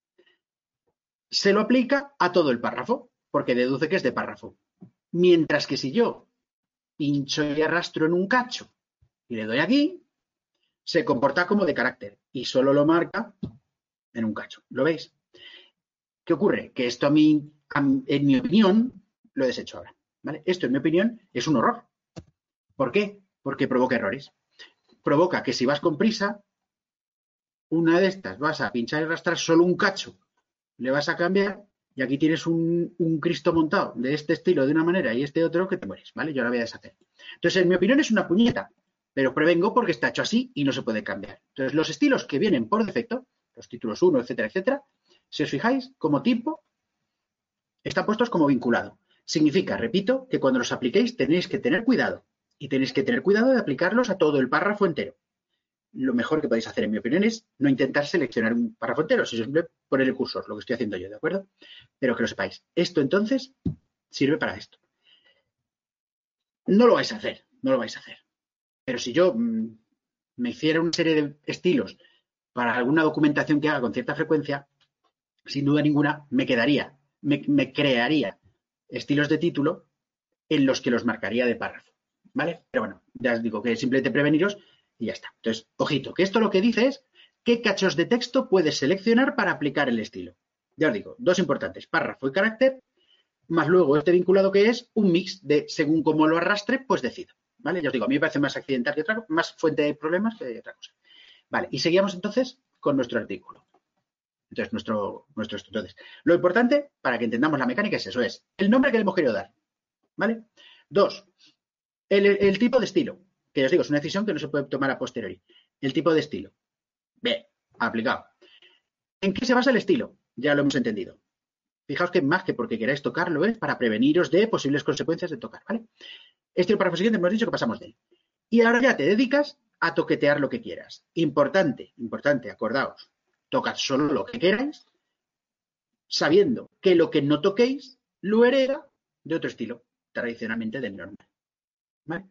S6: Se lo aplica a todo el párrafo, porque deduce que es de párrafo. Mientras que si yo pincho y arrastro en un cacho y le doy aquí, se comporta como de carácter y solo lo marca en un cacho. ¿Lo veis? ¿Qué ocurre? Que esto a mí, en mi opinión, lo he deshecho ahora. ¿Vale? Esto, en mi opinión, es un horror. ¿Por qué? Porque provoca errores. Provoca que si vas con prisa, una de estas vas a pinchar y arrastrar solo un cacho, le vas a cambiar y aquí tienes un Cristo montado de este estilo de una manera y este otro que te mueres, ¿vale? Yo la voy a deshacer. Entonces, en mi opinión, es una puñeta, pero prevengo porque está hecho así y no se puede cambiar. Entonces, los estilos que vienen por defecto, los títulos 1, etcétera, etcétera, si os fijáis, como tipo, están puestos como vinculado. Significa, repito, que cuando los apliquéis tenéis que tener cuidado y tenéis que tener cuidado de aplicarlos a todo el párrafo entero. Lo mejor que podéis hacer, en mi opinión, es no intentar seleccionar un párrafo entero, sino simplemente poner el cursor, lo que estoy haciendo yo, ¿de acuerdo? Pero que lo sepáis. Esto, entonces, sirve para esto. No lo vais a hacer, no lo vais a hacer. Pero si yo me hiciera una serie de estilos para alguna documentación que haga con cierta frecuencia, sin duda ninguna, me crearía estilos de título en los que los marcaría de párrafo, ¿vale? Pero bueno, ya os digo que simplemente preveniros y ya está. Entonces, ojito, que esto lo que dice es qué cachos de texto puedes seleccionar para aplicar el estilo. Ya os digo, dos importantes, párrafo y carácter, más luego este vinculado que es un mix de según cómo lo arrastre, pues decido. ¿Vale? Ya os digo, a mí me parece más accidental que otra cosa, más fuente de problemas que otra cosa. Vale, y seguíamos entonces con nuestro artículo. Entonces, entonces, lo importante para que entendamos la mecánica es eso, es el nombre que le hemos querido dar. ¿Vale? 2, el tipo de estilo, que os digo, es una decisión que no se puede tomar a posteriori. El tipo de estilo. Bien, aplicado. ¿En qué se basa el estilo? Ya lo hemos entendido. Fijaos que más que porque queráis tocarlo es para preveniros de posibles consecuencias de tocar, ¿vale? Estilo párrafo siguiente hemos dicho que pasamos de él. Y ahora ya te dedicas a toquetear lo que quieras. Importante, acordaos. Tocad solo lo que queráis, sabiendo que lo que no toquéis lo hereda de otro estilo, tradicionalmente del normal. ¿Vale?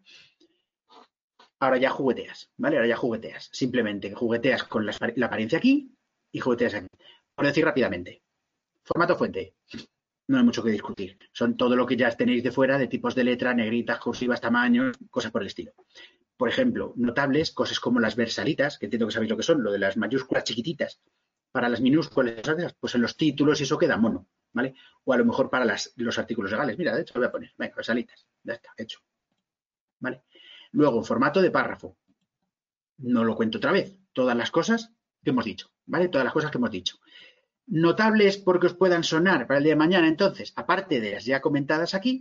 S6: Ahora ya jugueteas, ¿vale? Ahora ya jugueteas. Simplemente jugueteas con la apariencia aquí y jugueteas aquí. Por decir rápidamente. Formato fuente. No hay mucho que discutir. Son todo lo que ya tenéis de fuera de tipos de letra, negritas, cursivas, tamaños, cosas por el estilo. Por ejemplo, notables, cosas como las versalitas, que entiendo que sabéis lo que son, lo de las mayúsculas chiquititas. Para las minúsculas, pues en los títulos y eso queda mono, ¿vale? O a lo mejor para los artículos legales. Mira, de hecho lo voy a poner. Venga, versalitas. Ya está, hecho. ¿Vale? Luego, formato de párrafo. No lo cuento otra vez. Todas las cosas que hemos dicho, ¿vale? Todas las cosas que hemos dicho. Notables porque os puedan sonar para el día de mañana, entonces, aparte de las ya comentadas aquí,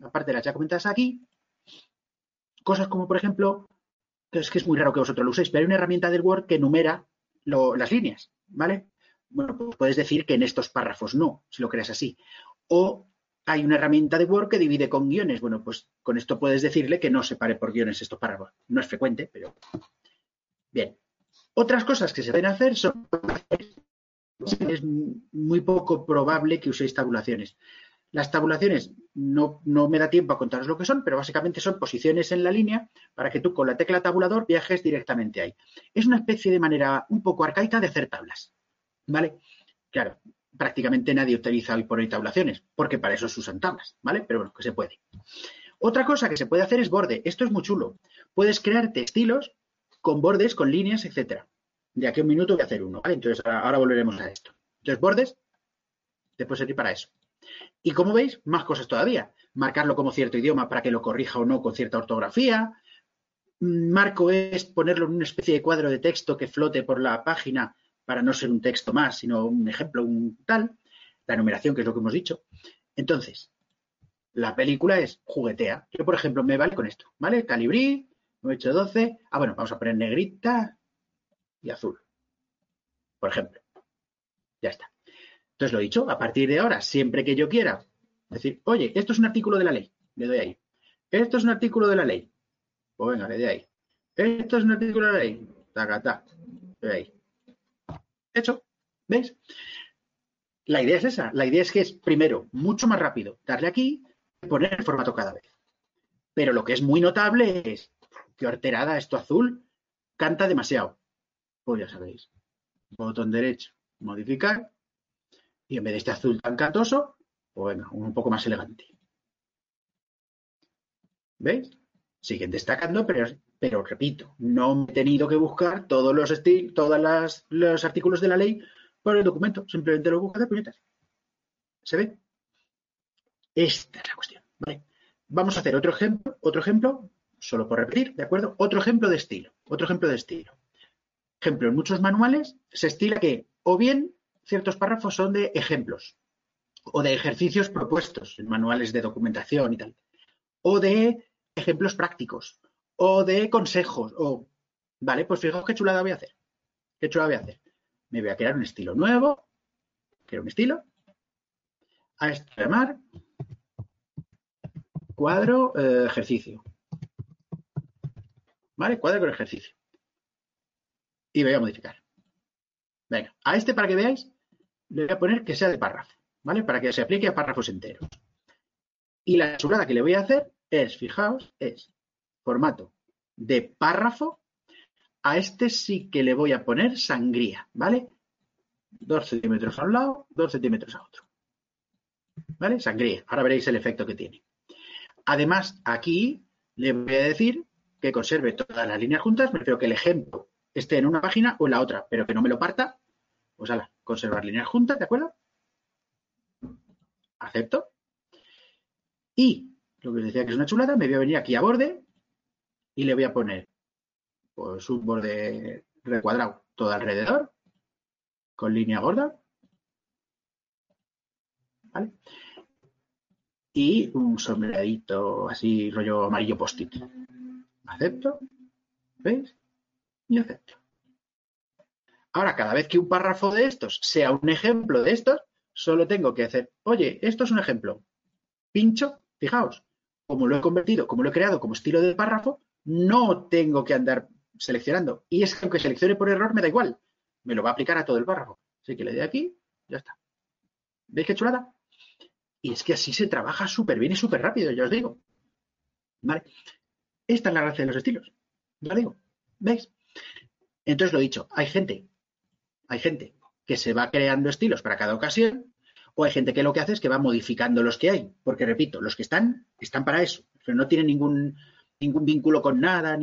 S6: cosas como, por ejemplo, que es muy raro que vosotros lo uséis, pero hay una herramienta del Word que enumera las líneas, ¿vale? Bueno, pues puedes decir que en estos párrafos no, si lo creas así. O hay una herramienta de Word que divide con guiones. Bueno, pues con esto puedes decirle que no separe por guiones estos párrafos. No es frecuente, pero... Bien. Otras cosas que se pueden hacer son... Es muy poco probable que uséis tabulaciones. Las tabulaciones no me da tiempo a contaros lo que son, pero básicamente son posiciones en la línea para que tú con la tecla tabulador viajes directamente ahí. Es una especie de manera un poco arcaica de hacer tablas, ¿vale? Claro, prácticamente nadie utiliza hoy por hoy tabulaciones, porque para eso se usan tablas, ¿vale? Pero bueno, que se puede. Otra cosa que se puede hacer es borde. Esto es muy chulo. Puedes crearte estilos con bordes, con líneas, etcétera. De aquí a un minuto voy a hacer uno, ¿vale? Entonces ahora volveremos a esto. Entonces, bordes te puede servir para eso. Y como veis, más cosas todavía. Marcarlo como cierto idioma para que lo corrija o no con cierta ortografía. Marco es ponerlo en una especie de cuadro de texto que flote por la página para no ser un texto más, sino un ejemplo, un tal. la numeración, que es lo que hemos dicho. Entonces, la película es juguetea. Yo, por ejemplo, me vale con esto, ¿vale? Calibrí, 9,812. Ah, bueno, vamos a poner negrita y azul, por ejemplo. Ya está. Entonces, lo dicho, a partir de ahora, siempre que yo quiera decir, oye, esto es un artículo de la ley, le doy ahí. Esto es un artículo de la ley. Pues venga, le doy ahí. Esto es un artículo de la ley. Taca, le doy ahí. Hecho. ¿Veis? La idea es esa. La idea es que es, primero, mucho más rápido darle aquí y poner el formato cada vez. Pero lo que es muy notable es, qué horterada, esto azul canta demasiado. Pues ya sabéis. Botón derecho, modificar. Y en vez de este azul tan cantoso, pues venga, un poco más elegante. ¿Veis? Siguen destacando, pero repito, no me he tenido que buscar todos los artículos de la ley por el documento. Simplemente lo busco de puñetas. ¿Se ve? Esta es la cuestión. ¿Vale? Vamos a hacer otro ejemplo, solo por repetir, ¿de acuerdo? Otro ejemplo de estilo. Ejemplo, en muchos manuales se estila que o bien ciertos párrafos son de ejemplos o de ejercicios propuestos en manuales de documentación y tal, o de ejemplos prácticos, o de consejos, o... Vale, pues fijaos qué chulada voy a hacer. Me voy a crear un estilo nuevo, a esto llamar cuadro ejercicio. ¿Vale? Cuadro con ejercicio. Y voy a modificar. Venga, a este, para que veáis, le voy a poner que sea de párrafo, ¿vale? Para que se aplique a párrafos enteros. Y la chulada que le voy a hacer es, fijaos, es formato de párrafo. A este sí que le voy a poner sangría, ¿vale? 2 centímetros a un lado, 2 centímetros a otro. ¿Vale? Sangría. Ahora veréis el efecto que tiene. Además, aquí le voy a decir que conserve todas las líneas juntas. Me refiero que el ejemplo esté en una página o en la otra, pero que no me lo parta. Pues ala, conservar líneas juntas, ¿de acuerdo? Acepto. Y lo que os decía que es una chulada, me voy a venir aquí a borde y le voy a poner pues un borde recuadrado todo alrededor con línea gorda. ¿Vale? Y un sombreadito así rollo amarillo post-it. Acepto. ¿Veis? Y acepto. Ahora, cada vez que un párrafo de estos sea un ejemplo de estos, solo tengo que hacer, oye, esto es un ejemplo. Pincho, fijaos, como lo he convertido, como lo he creado como estilo de párrafo, no tengo que andar seleccionando. Y es que aunque seleccione por error, me da igual. Me lo va a aplicar a todo el párrafo. Así que le doy aquí, ya está. ¿Veis qué chulada? Y es que así se trabaja súper bien y súper rápido, ya os digo. ¿Vale? Esta es la gracia de los estilos. Ya os digo. ¿Veis? Entonces, lo dicho, hay gente que se va creando estilos para cada ocasión, o hay gente que lo que hace es que va modificando los que hay. Porque, repito, los que están para eso. Pero no tienen ningún vínculo con nada,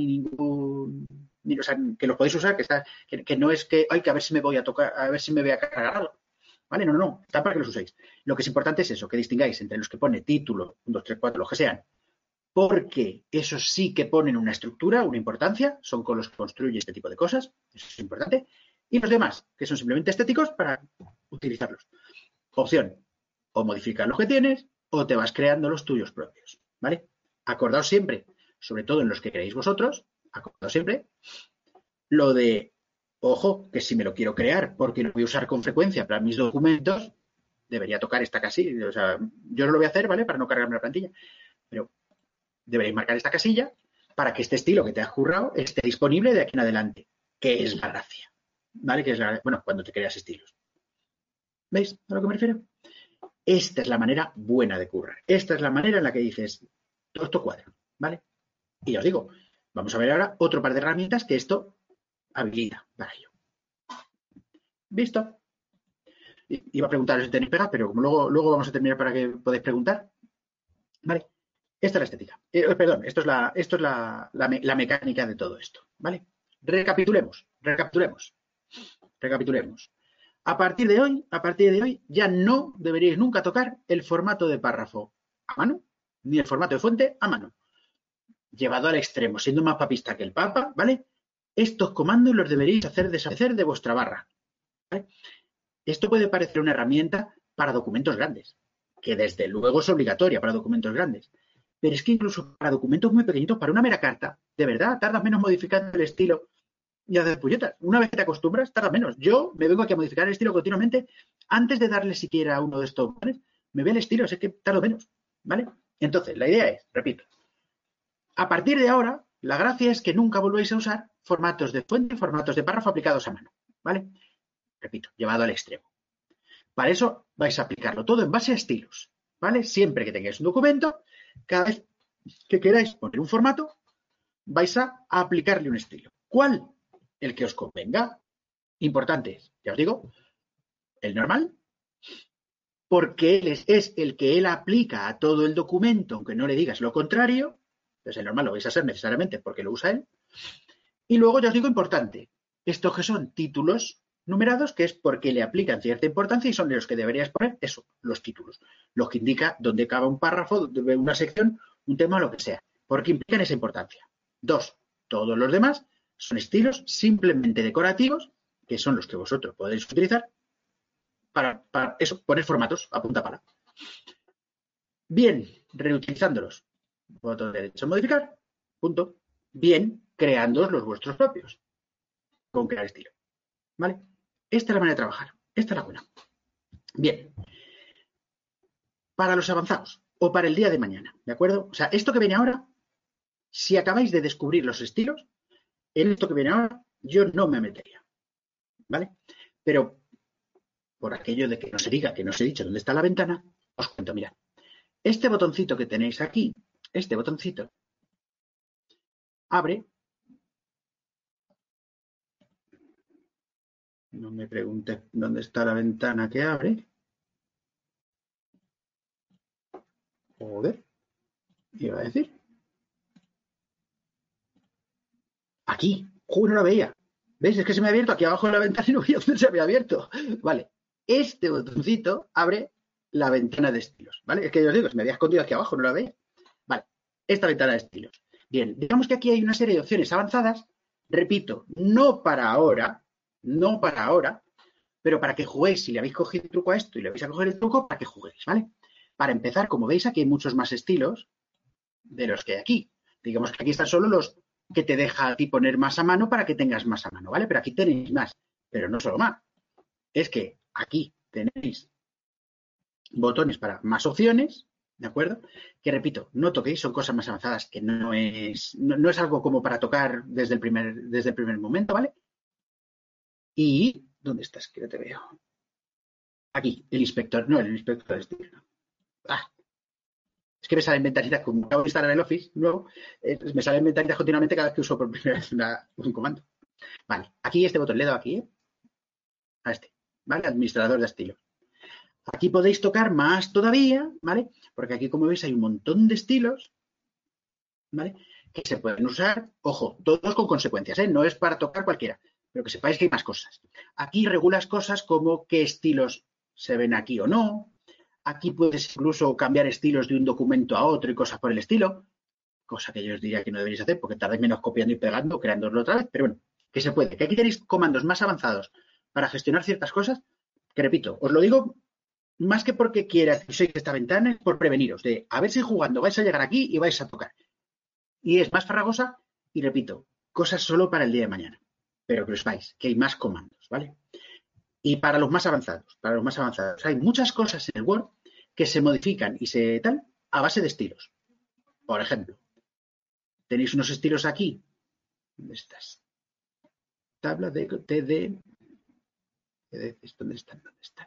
S6: o sea, que los podéis usar, que no es que, a ver si me voy a tocar, a ver si me voy a cargar algo. ¿Vale? No, está para que los uséis. Lo que es importante es eso, que distingáis entre los que pone título, 1, 2, 3, 4, los que sean, porque esos sí que ponen una estructura, una importancia, son con los que construye este tipo de cosas, eso es importante, y los demás, que son simplemente estéticos para utilizarlos. Opción, o modificar los que tienes, o te vas creando los tuyos propios, ¿vale? Acordaos siempre, sobre todo en los que creéis vosotros, acordaos siempre, lo de, ojo, que si me lo quiero crear porque lo voy a usar con frecuencia para mis documentos, debería tocar esta casilla, o sea, yo no lo voy a hacer, ¿vale? Para no cargarme la plantilla, pero deberéis marcar esta casilla para que este estilo que te has currado esté disponible de aquí en adelante, que es la gracia, ¿vale? Bueno, cuando te creas estilos. ¿Veis a lo que me refiero? Esta es la manera buena de currar. Esta es la manera en la que dices, todo esto cuadra, ¿vale? Y ya os digo, vamos a ver ahora otro par de herramientas que esto habilita para ello. ¿Visto? Iba a preguntaros si tenéis pegas, pero como luego vamos a terminar para que podáis preguntar. ¿Vale? Esta es la estética. Perdón, esto es la mecánica de todo esto, ¿vale? Recapitulemos. A partir de hoy, ya no deberíais nunca tocar el formato de párrafo a mano, ni el formato de fuente a mano. Llevado al extremo, siendo más papista que el Papa, ¿vale? Estos comandos los deberíais hacer desaparecer de vuestra barra, ¿vale? Esto puede parecer una herramienta para documentos grandes, que desde luego es obligatoria para documentos grandes. Pero es que incluso para documentos muy pequeñitos, para una mera carta, de verdad, tardas menos modificando el estilo y hacer puñetas. Una vez que te acostumbras, tarda menos. Yo me vengo aquí a modificar el estilo continuamente. Antes de darle siquiera a uno de estos botones, me ve el estilo, sé que tardo menos, ¿vale? Entonces, la idea es, repito, a partir de ahora, la gracia es que nunca volváis a usar formatos de fuente, formatos de párrafo aplicados a mano, ¿vale? Repito, llevado al extremo. Para eso vais a aplicarlo todo en base a estilos, ¿vale? Siempre que tengáis un documento, cada vez que queráis poner un formato, vais a aplicarle un estilo. ¿Cuál? El que os convenga. Importante, ya os digo, el normal, porque él es el que él aplica a todo el documento, aunque no le digas lo contrario. Entonces el normal lo vais a hacer necesariamente porque lo usa él. Y luego ya os digo importante, estos que son títulos numerados, que es porque le aplican cierta importancia y son de los que deberías poner eso, los títulos, los que indica dónde acaba un párrafo, una sección, un tema, lo que sea, porque implican esa importancia. 2, todos los demás son estilos simplemente decorativos, que son los que vosotros podéis utilizar para eso, poner formatos a punta pala. Bien, reutilizándolos. Botón derecho, modificar, punto. Bien, creando los vuestros propios, con crear estilo. ¿Vale? Esta es la manera de trabajar. Esta es la buena. Bien. Para los avanzados o para el día de mañana, ¿de acuerdo? O sea, esto que viene ahora, si acabáis de descubrir los estilos, en esto que viene ahora, yo no me metería. ¿Vale? Pero por aquello de que no se diga, que no os he dicho dónde está la ventana, os cuento, mirad. Este botoncito que tenéis aquí, este botoncito, abre. No me preguntes dónde está la ventana que abre. Joder, iba a decir. Aquí. Uy, no la veía. ¿Veis? Es que se me ha abierto aquí abajo de la ventana y no veía dónde se había abierto. Vale. Este botoncito abre la ventana de estilos. ¿Vale? Es que yo os digo, se me había escondido aquí abajo, no la veía. Vale. Esta ventana de estilos. Bien, digamos que aquí hay una serie de opciones avanzadas. Repito, no para ahora, pero para que juguéis, si le habéis cogido el truco a esto y le vais a coger el truco, para que juguéis, ¿vale? Para empezar, como veis, aquí hay muchos más estilos de los que hay aquí. Digamos que aquí están solo los que te deja a ti poner más a mano para que tengas más a mano, ¿vale? Pero aquí tenéis más, pero no solo más. Es que aquí tenéis botones para más opciones, ¿de acuerdo? Que repito, no toquéis, son cosas más avanzadas que no es algo como para tocar desde el primer momento, ¿vale? Y, ¿dónde estás? Que no te veo. Aquí, el inspector de estilo. Es que me salen ventanitas, como acabo de instalar el Office nuevo, me salen ventanitas continuamente cada vez que uso por primera vez un comando. Vale, aquí este botón, le he dado aquí, a este, ¿vale? Administrador de estilos. Aquí podéis tocar más todavía, ¿vale? Porque aquí, como veis, hay un montón de estilos, ¿vale? Que se pueden usar, ojo, todos con consecuencias, ¿eh? No es para tocar cualquiera, pero que sepáis que hay más cosas. Aquí regulas cosas como qué estilos se ven aquí o no. Aquí puedes incluso cambiar estilos de un documento a otro y cosas por el estilo, cosa que yo os diría que no deberéis hacer porque tardáis menos copiando y pegando, creándolo otra vez, pero bueno, que se puede. Que aquí tenéis comandos más avanzados para gestionar ciertas cosas, que repito, os lo digo más que porque quiera que uséis esta ventana, es por preveniros de a ver si jugando vais a llegar aquí y vais a tocar. Y es más farragosa y repito, cosas solo para el día de mañana, pero que os vais, que hay más comandos, ¿vale? Y para los más avanzados, hay muchas cosas en el Word que se modifican y se tal a base de estilos. Por ejemplo, tenéis unos estilos aquí. ¿Dónde estás? Tabla de TD. ¿Dónde están?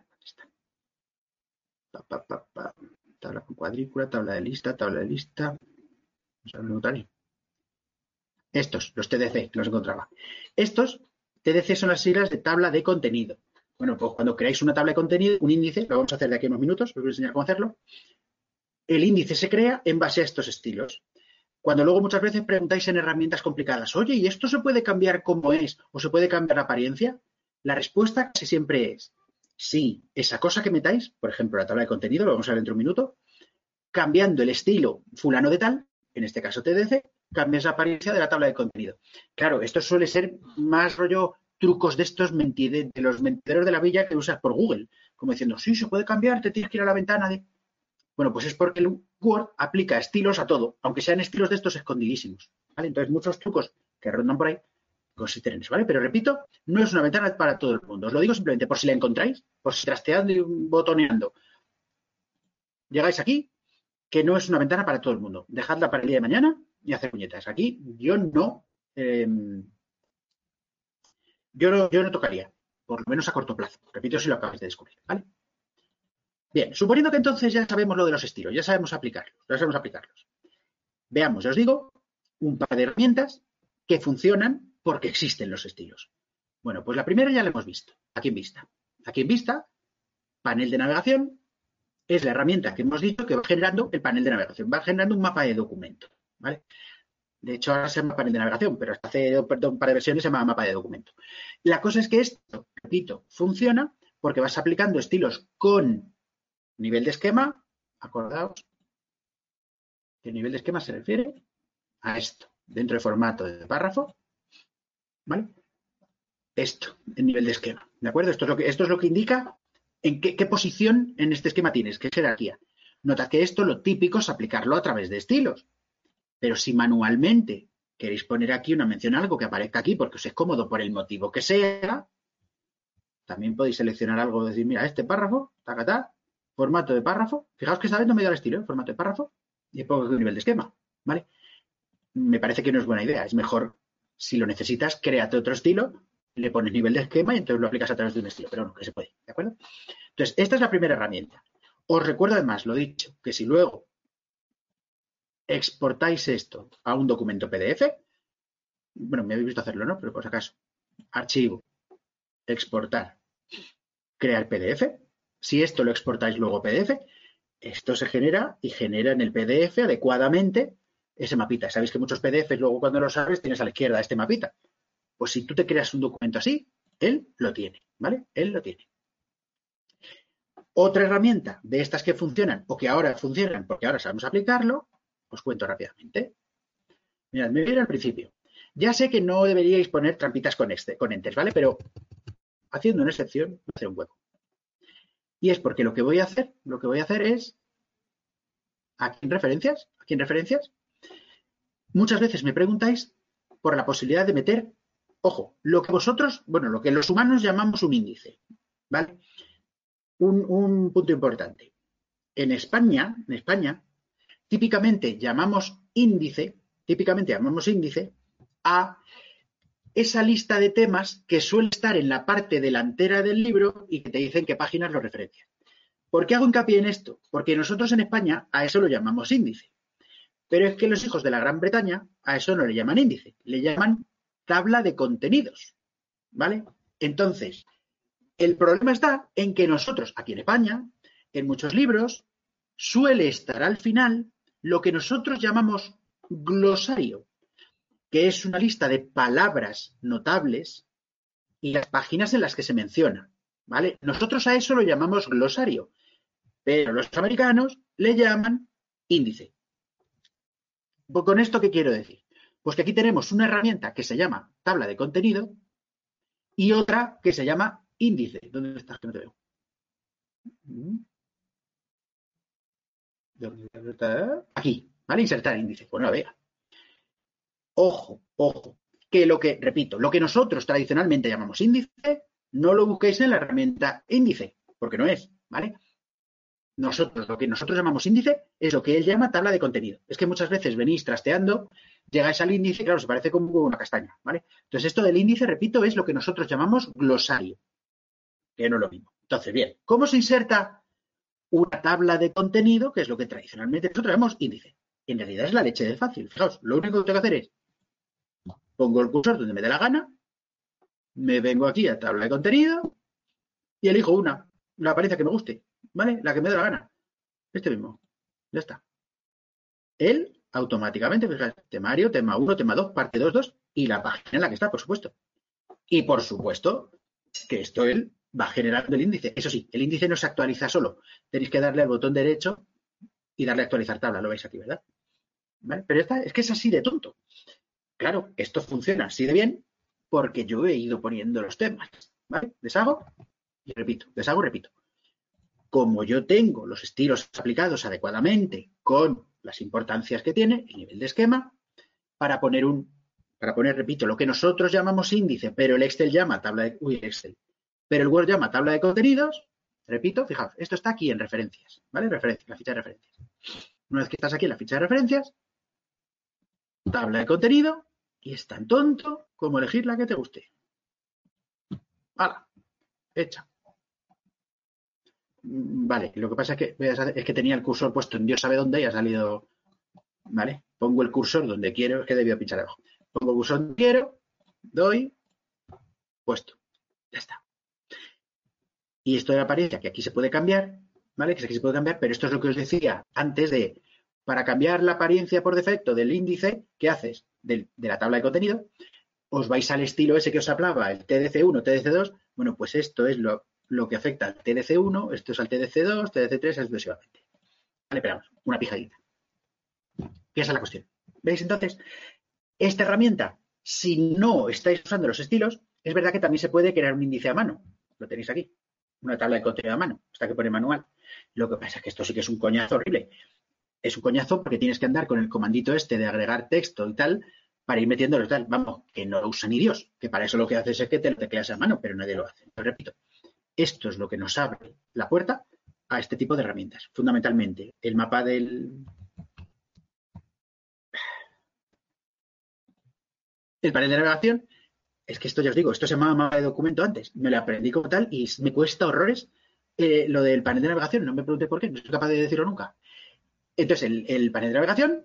S6: Tabla con cuadrícula, tabla de lista. Vamos a preguntar ahí. Estos, los TDC, que los encontraba. Estos TDC son las siglas de tabla de contenido. Bueno, pues cuando creáis una tabla de contenido, un índice, lo vamos a hacer de aquí a unos minutos, os voy a enseñar cómo hacerlo. El índice se crea en base a estos estilos. Cuando luego muchas veces preguntáis en herramientas complicadas, oye, ¿y esto se puede cambiar como es o se puede cambiar la apariencia? La respuesta casi siempre es sí, esa cosa que metáis, por ejemplo, la tabla de contenido, lo vamos a ver dentro de un minuto, cambiando el estilo fulano de tal, en este caso TDC, cambias la apariencia de la tabla de contenido. Claro, esto suele ser más rollo trucos de estos de los mentideros de la villa que usas por Google, como diciendo, sí, se puede cambiar, te tienes que ir a la ventana de... Bueno, pues es porque el Word aplica estilos a todo, aunque sean estilos de estos escondidísimos, ¿vale? Entonces, muchos trucos que rondan por ahí consisten en eso, ¿vale? Pero repito, no es una ventana para todo el mundo. Os lo digo simplemente por si la encontráis, por si trasteando y botoneando llegáis aquí, que no es una ventana para todo el mundo. Dejadla para el día de mañana y hacer puñetas. Aquí yo no tocaría, por lo menos a corto plazo. Repito, si lo acabáis de descubrir, ¿vale? Bien, suponiendo que entonces ya sabemos lo de los estilos, ya sabemos aplicarlos. Veamos, os digo, un par de herramientas que funcionan porque existen los estilos. Bueno, pues la primera ya la hemos visto, aquí en vista. Aquí en vista, panel de navegación, es la herramienta que hemos dicho que va generando el panel de navegación, va generando un mapa de documento, ¿vale? De hecho, ahora se llama panel de navegación, pero hasta hace un par de versiones se llama mapa de documento. La cosa es que esto, repito, funciona porque vas aplicando estilos con nivel de esquema. Acordaos que el nivel de esquema se refiere a esto, dentro de formato de párrafo, ¿vale? Esto, el nivel de esquema, ¿de acuerdo? Esto es lo que indica en qué posición en este esquema tienes, qué jerarquía. Nota que esto lo típico es aplicarlo a través de estilos. Pero si manualmente queréis poner aquí una mención a algo que aparezca aquí porque os es cómodo por el motivo que sea, también podéis seleccionar algo y decir, mira, este párrafo, tacatá, formato de párrafo. Fijaos que esta vez no me da el estilo, formato de párrafo, y pongo un nivel de esquema, ¿vale? Me parece que no es buena idea. Es mejor, si lo necesitas, créate otro estilo, le pones nivel de esquema y entonces lo aplicas a través de un estilo. Pero no, que se puede, ¿de acuerdo? Entonces, esta es la primera herramienta. Os recuerdo además, lo dicho, que si luego exportáis esto a un documento PDF, bueno, me habéis visto hacerlo, ¿no? Pero por si acaso, archivo, exportar, crear PDF. Si esto lo exportáis luego PDF, esto se genera y genera en el PDF adecuadamente ese mapita. Sabéis que muchos PDFs luego cuando los abres tienes a la izquierda este mapita. Pues si tú te creas un documento así, él lo tiene, ¿vale? Él lo tiene. Otra herramienta de estas que funcionan o que ahora funcionan porque ahora sabemos aplicarlo, os cuento rápidamente. Mirad, me voy a ir al principio. Ya sé que no deberíais poner trampitas con enter, ¿vale? Pero haciendo una excepción, voy a hacer un hueco. Y es porque lo que voy a hacer es aquí en referencias, muchas veces me preguntáis por la posibilidad de meter, ojo, lo que los humanos llamamos un índice, ¿vale? Un punto importante. En España, típicamente llamamos índice a esa lista de temas que suele estar en la parte delantera del libro y que te dicen qué páginas lo referencian. ¿Por qué hago hincapié en esto? Porque nosotros en España a eso lo llamamos índice. Pero es que los hijos de la Gran Bretaña a eso no le llaman índice, le llaman tabla de contenidos, ¿vale? Entonces, el problema está en que nosotros, aquí en España, en muchos libros, suele estar al final lo que nosotros llamamos glosario, que es una lista de palabras notables y las páginas en las que se menciona, ¿vale? Nosotros a eso lo llamamos glosario, pero los americanos le llaman índice. ¿Con esto qué quiero decir? Pues que aquí tenemos una herramienta que se llama tabla de contenido y otra que se llama índice. ¿Dónde estás? Que no te veo. Aquí, ¿vale? Insertar índice. Bueno, vea. Ojo, que lo que nosotros tradicionalmente llamamos índice, no lo busquéis en la herramienta índice, porque no es, ¿vale? Lo que nosotros llamamos índice es lo que él llama tabla de contenido. Es que muchas veces venís trasteando, llegáis al índice, claro, se parece como una castaña, ¿vale? Entonces, esto del índice, repito, es lo que nosotros llamamos glosario, que no es lo mismo. Entonces, bien, ¿cómo se inserta una tabla de contenido, que es lo que tradicionalmente nosotros llamamos índice? En realidad es la leche de fácil. Fijaos, lo único que tengo que hacer es pongo el cursor donde me dé la gana, me vengo aquí a tabla de contenido y elijo la apariencia que me guste, ¿vale? La que me dé la gana. Este mismo. Ya está. Él automáticamente, fíjate, temario, tema 1, tema 2, parte 2, y la página en la que está, por supuesto. Y por supuesto que esto él va generando el índice. Eso sí, el índice no se actualiza solo. Tenéis que darle al botón derecho y darle a actualizar tabla. Lo veis aquí, ¿verdad? ¿Vale? Pero es que es así de tonto. Claro, esto funciona así de bien porque yo he ido poniendo los temas, ¿vale? Deshago y repito, deshago y repito. como yo tengo los estilos aplicados adecuadamente con las importancias que tiene, el nivel de esquema, para poner, repito, lo que nosotros llamamos índice, pero el Excel llama tabla de, pero el Word llama tabla de contenidos, repito, fijaos, esto está aquí en referencias, ¿vale? Referencias, la ficha de referencias. Una vez que estás aquí en la ficha de referencias, tabla de contenido, y es tan tonto como elegir la que te guste. ¡Hala! Hecha. Vale, lo que pasa es que tenía el cursor puesto en Dios sabe dónde y ha salido, ¿vale? Pongo el cursor donde quiero, es que debió pinchar abajo. Pongo el cursor donde quiero, doy, puesto. Ya está. Y esto de la apariencia, que aquí se puede cambiar, ¿vale? Que aquí se puede cambiar, pero esto es lo que os decía antes de, para cambiar la apariencia por defecto del índice, ¿qué haces? De la tabla de contenido, os vais al estilo ese que os hablaba, el TDC1, TDC2, bueno, pues esto es lo que afecta al TDC1, esto es al TDC2, TDC3, sucesivamente. Vale, esperamos, una pijadita. ¿Qué es la cuestión? ¿Veis entonces? Esta herramienta, si no estáis usando los estilos, es verdad que también se puede crear un índice a mano. Lo tenéis aquí. Una tabla de contenido a mano, hasta que pone manual. Lo que pasa es que esto sí que es un coñazo horrible. Es un coñazo porque tienes que andar con el comandito este de agregar texto y tal para ir metiéndolo y tal. Vamos, que no lo usa ni Dios, que para eso lo que haces es que te lo tecleas a mano, pero nadie lo hace. Lo repito, esto es lo que nos abre la puerta a este tipo de herramientas. Fundamentalmente, el mapa del... El panel de navegación, es que esto ya os digo, esto se llamaba mapa de documento antes, me lo aprendí como tal y me cuesta horrores lo del panel de navegación, no me pregunté por qué, no soy capaz de decirlo nunca. Entonces, el panel de navegación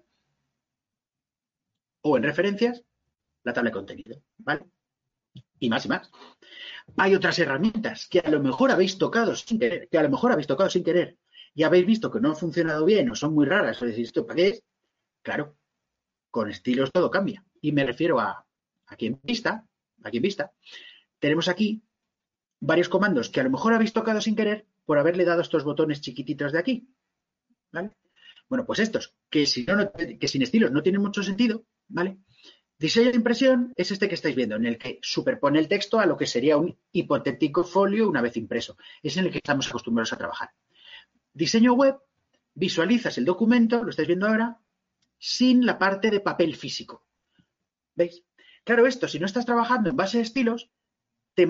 S6: o en referencias, la tabla de contenido, ¿vale? Y más y más. Hay otras herramientas que a lo mejor habéis tocado sin querer, y habéis visto que no han funcionado bien o son muy raras, o decís, ¿esto para qué es? Claro, con estilos todo cambia. Y me refiero a aquí en vista, tenemos aquí varios comandos que a lo mejor habéis tocado sin querer por haberle dado estos botones chiquititos de aquí, ¿vale? Bueno, pues estos, que sin estilos no tienen mucho sentido, ¿vale? Diseño de impresión es este que estáis viendo, en el que superpone el texto a lo que sería un hipotético folio una vez impreso. Es en el que estamos acostumbrados a trabajar. Diseño web, visualizas el documento, lo estáis viendo ahora, sin la parte de papel físico. ¿Veis? Claro, esto, si no estás trabajando en base a estilos, te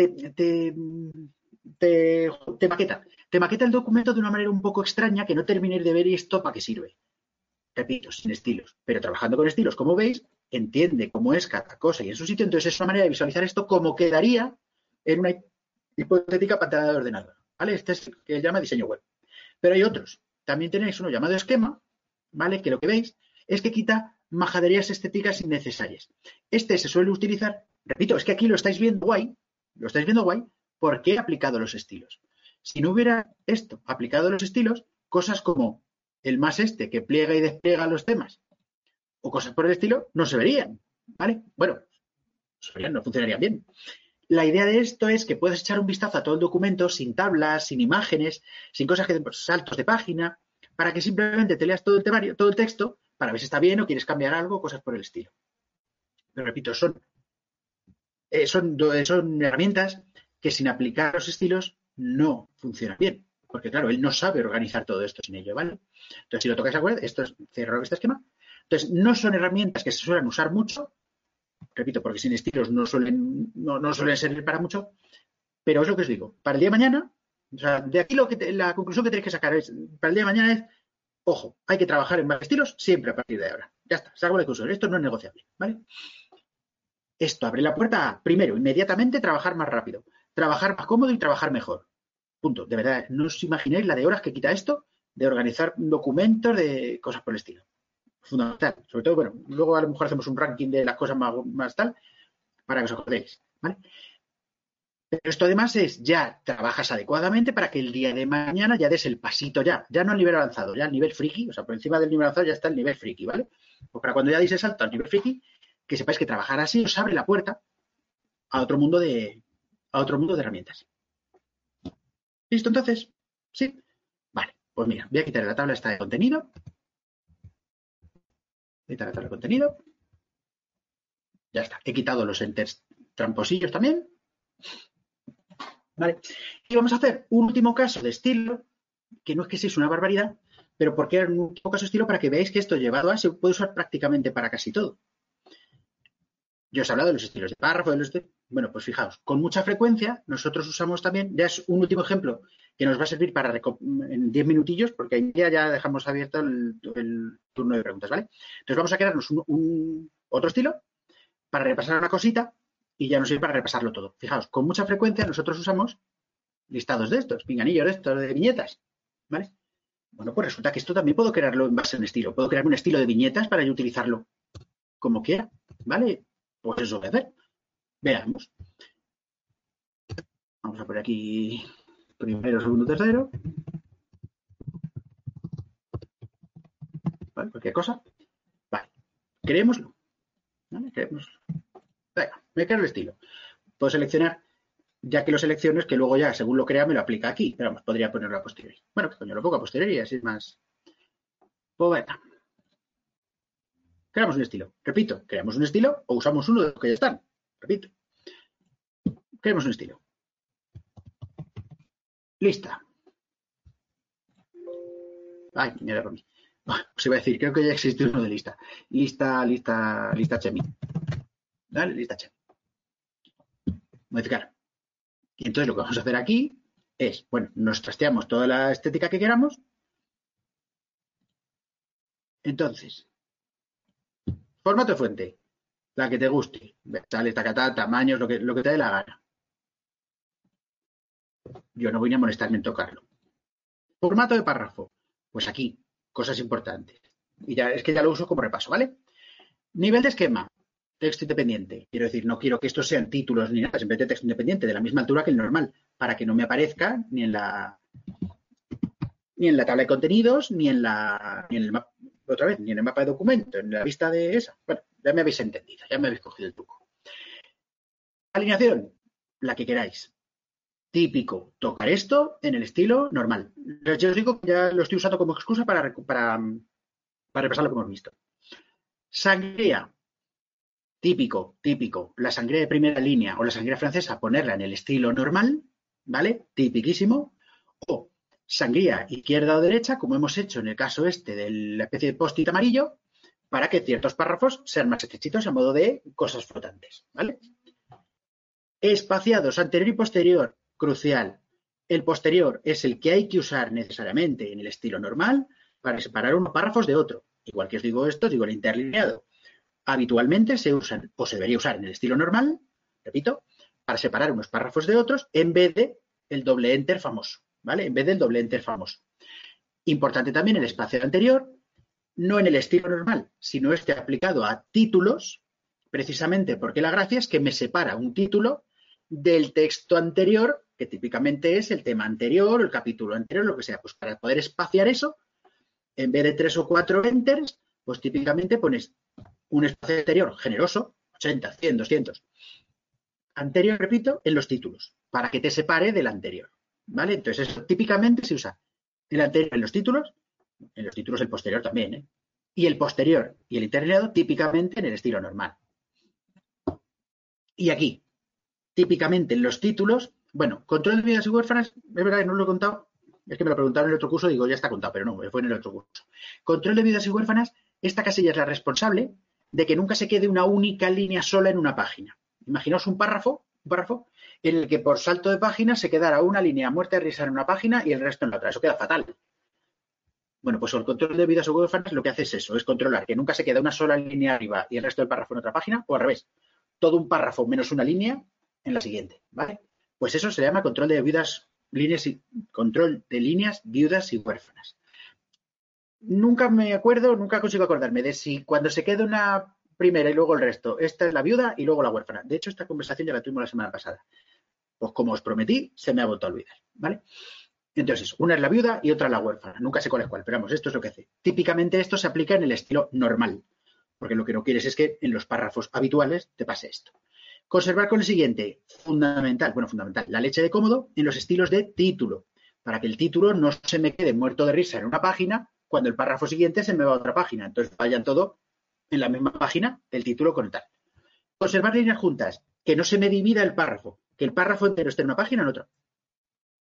S6: maqueta el documento de una manera un poco extraña que no terminéis de ver y esto para qué sirve. Repito, sin estilos. Pero trabajando con estilos, como veis, entiende cómo es cada cosa y en su sitio. Entonces es una manera de visualizar esto como quedaría en una hipotética pantalla de ordenador. ¿Vale? Este es el que llama diseño web. Pero hay otros. También tenéis uno llamado esquema, ¿vale? Que lo que veis es que quita majaderías estéticas innecesarias. Este se suele utilizar, repito, es que aquí lo estáis viendo guay, porque he aplicado los estilos. Si no hubiera esto aplicado los estilos, cosas como el más este que pliega y despliega los temas o cosas por el estilo no se verían, ¿vale? Bueno, no funcionarían bien. La idea de esto es que puedes echar un vistazo a todo el documento sin tablas, sin imágenes, sin cosas que den saltos de página, para que simplemente te leas todo el temario, todo el texto, para ver si está bien o quieres cambiar algo, cosas por el estilo. Pero repito, son herramientas que sin aplicar los estilos no funcionan bien. Porque claro, él no sabe organizar todo esto sin ello, ¿vale? Entonces, si lo tocáis a web, esto es cerrar este esquema. Entonces, no son herramientas que se suelen usar mucho, repito, porque sin estilos no suelen servir para mucho, pero es lo que os digo. Para el día de mañana, o sea, de aquí la conclusión que tenéis que sacar es, para el día de mañana es, ojo, hay que trabajar en más estilos siempre a partir de ahora. Ya está, salgo la conclusión. Esto no es negociable, ¿vale? Esto abre la puerta a, primero, inmediatamente trabajar más rápido, trabajar más cómodo y trabajar mejor. Punto. De verdad, no os imagináis la de horas que quita esto de organizar documentos, de cosas por el estilo. Fundamental. Sobre todo, bueno, luego a lo mejor hacemos un ranking de las cosas más tal para que os acordéis, ¿vale? Pero esto además es, ya trabajas adecuadamente para que el día de mañana ya des el pasito ya no al nivel avanzado, ya al nivel friki, o sea, por encima del nivel avanzado ya está el nivel friki, ¿vale? Pues para cuando ya deis el salto al nivel friki, que sepáis que trabajar así os abre la puerta a otro mundo de herramientas. ¿Listo entonces? ¿Sí? Vale, pues mira, voy a quitar la tabla esta de contenido. Quitar la tabla de contenido. Ya está. He quitado los enters tramposillos también. ¿Vale? Y vamos a hacer un último caso de estilo, que no es que sea una barbaridad, pero porque es un último caso de estilo para que veáis que esto llevado a se puede usar prácticamente para casi todo. Yo os he hablado de los estilos de párrafo, bueno, pues fijaos, con mucha frecuencia nosotros usamos también, ya es un último ejemplo que nos va a servir para en 10 minutillos, porque ahí ya dejamos abierto el turno de preguntas, ¿vale? Entonces vamos a crearnos otro estilo para repasar una cosita y ya nos sirve para repasarlo todo. Fijaos, con mucha frecuencia nosotros usamos listados de estos, pinganillos de estos, de viñetas, ¿vale? Bueno, pues resulta que esto también puedo crearlo en base a un estilo. Puedo crear un estilo de viñetas para yo utilizarlo como quiera, ¿vale? Pues eso voy a hacer. Veamos. Vamos a poner aquí primero, segundo, tercero. ¿Vale? Cualquier cosa. Vale. Creémoslo. ¿Vale? Creémoslo. Venga, me creo el estilo. Puedo seleccionar, ya que lo selecciono es que luego ya, según lo crea, me lo aplica aquí. Pero vamos, podría ponerlo a posteriori. Bueno, que coño, lo pongo a posteriori, así es más. Pues venga. Creamos un estilo. Repito, creamos un estilo o usamos uno de los que ya están. Repito. Creamos un estilo. Lista. Ay, mira por mí. Os iba a decir, creo que ya existe uno de lista. Lista Chemi. ¿Vale? Lista Chemi. Modificar. Y entonces lo que vamos a hacer aquí es, bueno, nos trasteamos toda la estética que queramos. Entonces, formato de fuente, la que te guste. Sale, tacatá, tamaños, lo que te dé la gana. Yo no voy a molestarme en tocarlo. Formato de párrafo. Pues aquí, cosas importantes. Y ya es que ya lo uso como repaso, ¿vale? Nivel de esquema. Texto independiente. Quiero decir, no quiero que estos sean títulos ni nada, simplemente texto independiente, de la misma altura que el normal, para que no me aparezca ni en la tabla de contenidos, ni en el mapa, otra vez, ni en el mapa de documento, en la vista de esa. Bueno, ya me habéis entendido, ya me habéis cogido el truco. Alineación, la que queráis. Típico, tocar esto en el estilo normal. Yo os digo que ya lo estoy usando como excusa para repasar lo que hemos visto. Sangría. Típico. La sangría de primera línea o la sangría francesa, ponerla en el estilo normal, ¿vale? Tipiquísimo. O sangría izquierda o derecha, como hemos hecho en el caso este de la especie de post-it amarillo, para que ciertos párrafos sean más estrechitos a modo de cosas flotantes, ¿vale? Espaciados anterior y posterior, crucial. El posterior es el que hay que usar necesariamente en el estilo normal para separar unos párrafos de otro. Igual que os digo esto, digo el interlineado. Habitualmente se usan, o se debería usar en el estilo normal, repito, para separar unos párrafos de otros en vez de el doble enter famoso, ¿vale? En vez del doble enter famoso. Importante también el espacio anterior, no en el estilo normal, sino este aplicado a títulos, precisamente porque la gracia es que me separa un título del texto anterior, que típicamente es el tema anterior, el capítulo anterior, lo que sea. Pues para poder espaciar eso, en vez de 3 o 4 enters, pues típicamente pones un espacio anterior generoso, 80, 100, 200. Anterior, repito, en los títulos, para que te separe del anterior, ¿vale? Entonces, eso típicamente se usa el anterior en los títulos el posterior también, ¿eh? Y el posterior y el interlineado típicamente en el estilo normal. Y aquí, típicamente en los títulos, bueno, control de viudas y huérfanas, es verdad que no lo he contado, es que me lo preguntaron en el otro curso, digo, ya está contado, pero no, fue en el otro curso. Control de viudas y huérfanas, esta casilla es la responsable de que nunca se quede una única línea sola en una página. Imaginaos un párrafo en el que por salto de página se quedara una línea muerta de risa en una página y el resto en la otra. Eso queda fatal. Bueno, pues el control de viudas o huérfanas lo que hace es eso, es controlar que nunca se queda una sola línea arriba y el resto del párrafo en otra página, o al revés, todo un párrafo menos una línea en la siguiente, ¿vale? Pues eso se llama control de líneas, viudas y huérfanas. Nunca consigo acordarme de si cuando se queda una primera y luego el resto, esta es la viuda y luego la huérfana. De hecho, esta conversación ya la tuvimos la semana pasada. Pues como os prometí, se me ha vuelto a olvidar, ¿vale? Entonces, una es la viuda y otra la huérfana. Nunca sé cuál es cuál, pero vamos, esto es lo que hace. Típicamente esto se aplica en el estilo normal, porque lo que no quieres es que en los párrafos habituales te pase esto. Conservar con el siguiente, fundamental, la leche de cómodo en los estilos de título, para que el título no se me quede muerto de risa en una página cuando el párrafo siguiente se me va a otra página. Entonces vayan todo en la misma página, el título con el tal. Conservar líneas juntas, que no se me divida el párrafo, que el párrafo entero esté en una página o en otra.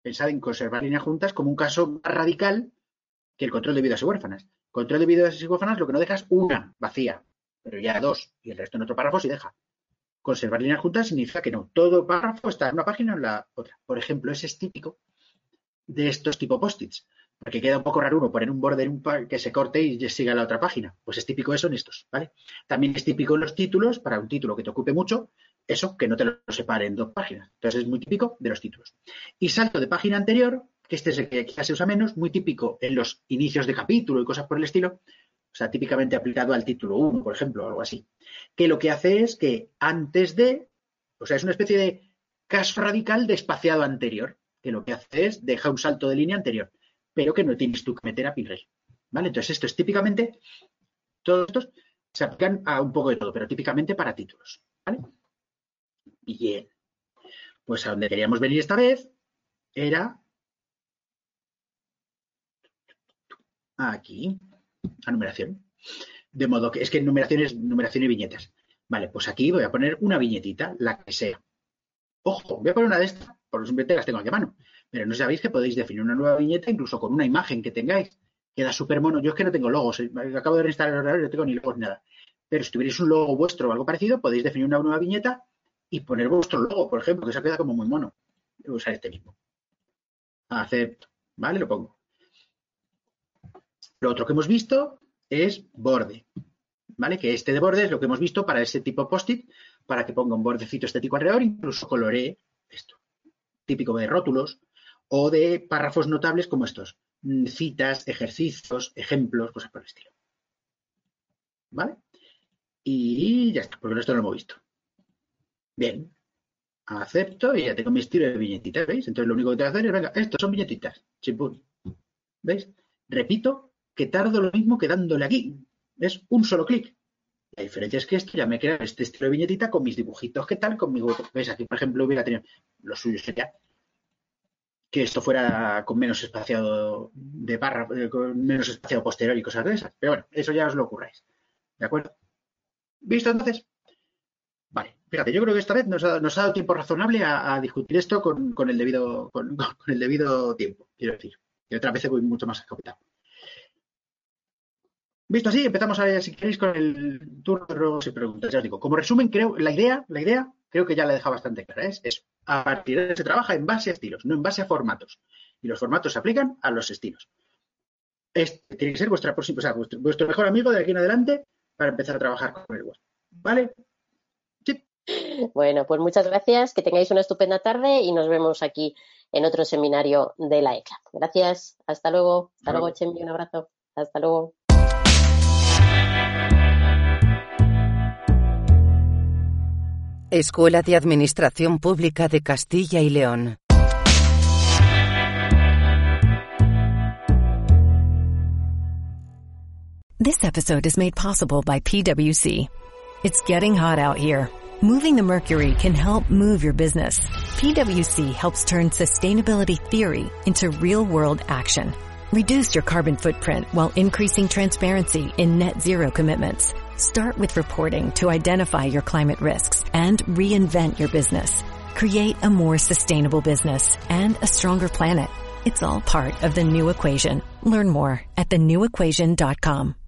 S6: Pensad en conservar líneas juntas como un caso más radical que el control de viudas y huérfanas. Control de viudas y huérfanas lo que no deja es una vacía, pero ya 2, y el resto en otro párrafo sí deja. Conservar líneas juntas significa que no, todo párrafo está en una página o en la otra. Por ejemplo, ese es típico de estos tipo post-its, porque queda un poco raro uno poner un border que se corte y siga a la otra página. Pues es típico eso en estos, ¿vale? También es típico en los títulos, para un título que te ocupe mucho, eso, que no te lo separe en 2 páginas. Entonces es muy típico de los títulos. Y salto de página anterior, que este es el que quizás se usa menos, muy típico en los inicios de capítulo y cosas por el estilo, o sea, típicamente aplicado al título 1, por ejemplo, o algo así, que lo que hace es que antes de, o sea, es una especie de caso radical de espaciado anterior, que lo que hace es deja un salto de línea anterior, pero que no tienes tú que meter a Pinrel, ¿vale? Entonces esto es típicamente, todos estos se aplican a un poco de todo, pero típicamente para títulos, ¿vale? Bien, pues a donde queríamos venir esta vez era aquí, a numeración. De modo que es que numeración es numeración y viñetas. Vale, pues aquí voy a poner una viñetita, la que sea. Ojo, voy a poner una de estas, porque simplemente las tengo aquí a mano. Pero no sabéis que podéis definir una nueva viñeta incluso con una imagen que tengáis. Queda súper mono. Yo es que no tengo logos. Acabo de reinstalar el ordenador y no tengo ni logos ni nada. Pero si tuvierais un logo vuestro o algo parecido, podéis definir una nueva viñeta y poner vuestro logo, por ejemplo, que eso queda como muy mono. Voy a usar este mismo. Acepto. Vale, lo pongo. Lo otro que hemos visto es borde, ¿vale? Que este de borde es lo que hemos visto para ese tipo post-it, para que ponga un bordecito estético alrededor, incluso coloree esto. Típico de rótulos o de párrafos notables como estos. Citas, ejercicios, ejemplos, cosas por el estilo. ¿Vale? Y ya está, porque esto no lo hemos visto. Bien. Acepto y ya tengo mi estilo de viñetitas, ¿veis? Entonces lo único que tengo que hacer es, venga, estos son viñetitas. Chimpún. ¿Veis? Repito que tardo lo mismo que dándole aquí. Es un solo clic. La diferencia es que esto ya me crea este estilo de viñetita con mis dibujitos. ¿Qué tal? Conmigo. ¿Veis? Aquí, por ejemplo, hubiera tenido lo suyo sería que esto fuera con menos espaciado de barra, con menos espaciado posterior y cosas de esas. Pero bueno, eso ya os lo ocurráis. ¿De acuerdo? ¿Visto entonces? Vale. Fíjate, yo creo que esta vez nos ha dado tiempo razonable a discutir esto con el debido tiempo, quiero decir. Y otra vez voy mucho más escapitado. Visto así, empezamos a ver, si queréis, con el turno de ruegos y preguntas. Ya os digo, como resumen, creo, la idea, creo que ya la he dejado bastante clara. Es a partir de se trabaja en base a estilos, no en base a formatos. Y los formatos se aplican a los estilos. Este tiene que ser vuestro mejor amigo de aquí en adelante para empezar a trabajar con el Word. ¿Vale? Sí.
S5: Bueno, pues muchas gracias, que tengáis una estupenda tarde y nos vemos aquí en otro seminario de la ECLA. Gracias, hasta luego. Hasta luego, Chemi, un abrazo. Hasta luego.
S4: Escuela de Administración Pública de Castilla y León.
S1: This episode is made possible by PwC. It's getting hot out here. Moving the mercury can help move your business. PwC helps turn sustainability theory into real-world action. Reduce your carbon footprint while increasing transparency in net zero commitments. Start with reporting to identify your climate risks and reinvent your business. Create a more sustainable business and a stronger planet. It's all part of The New Equation. Learn more at thenewequation.com.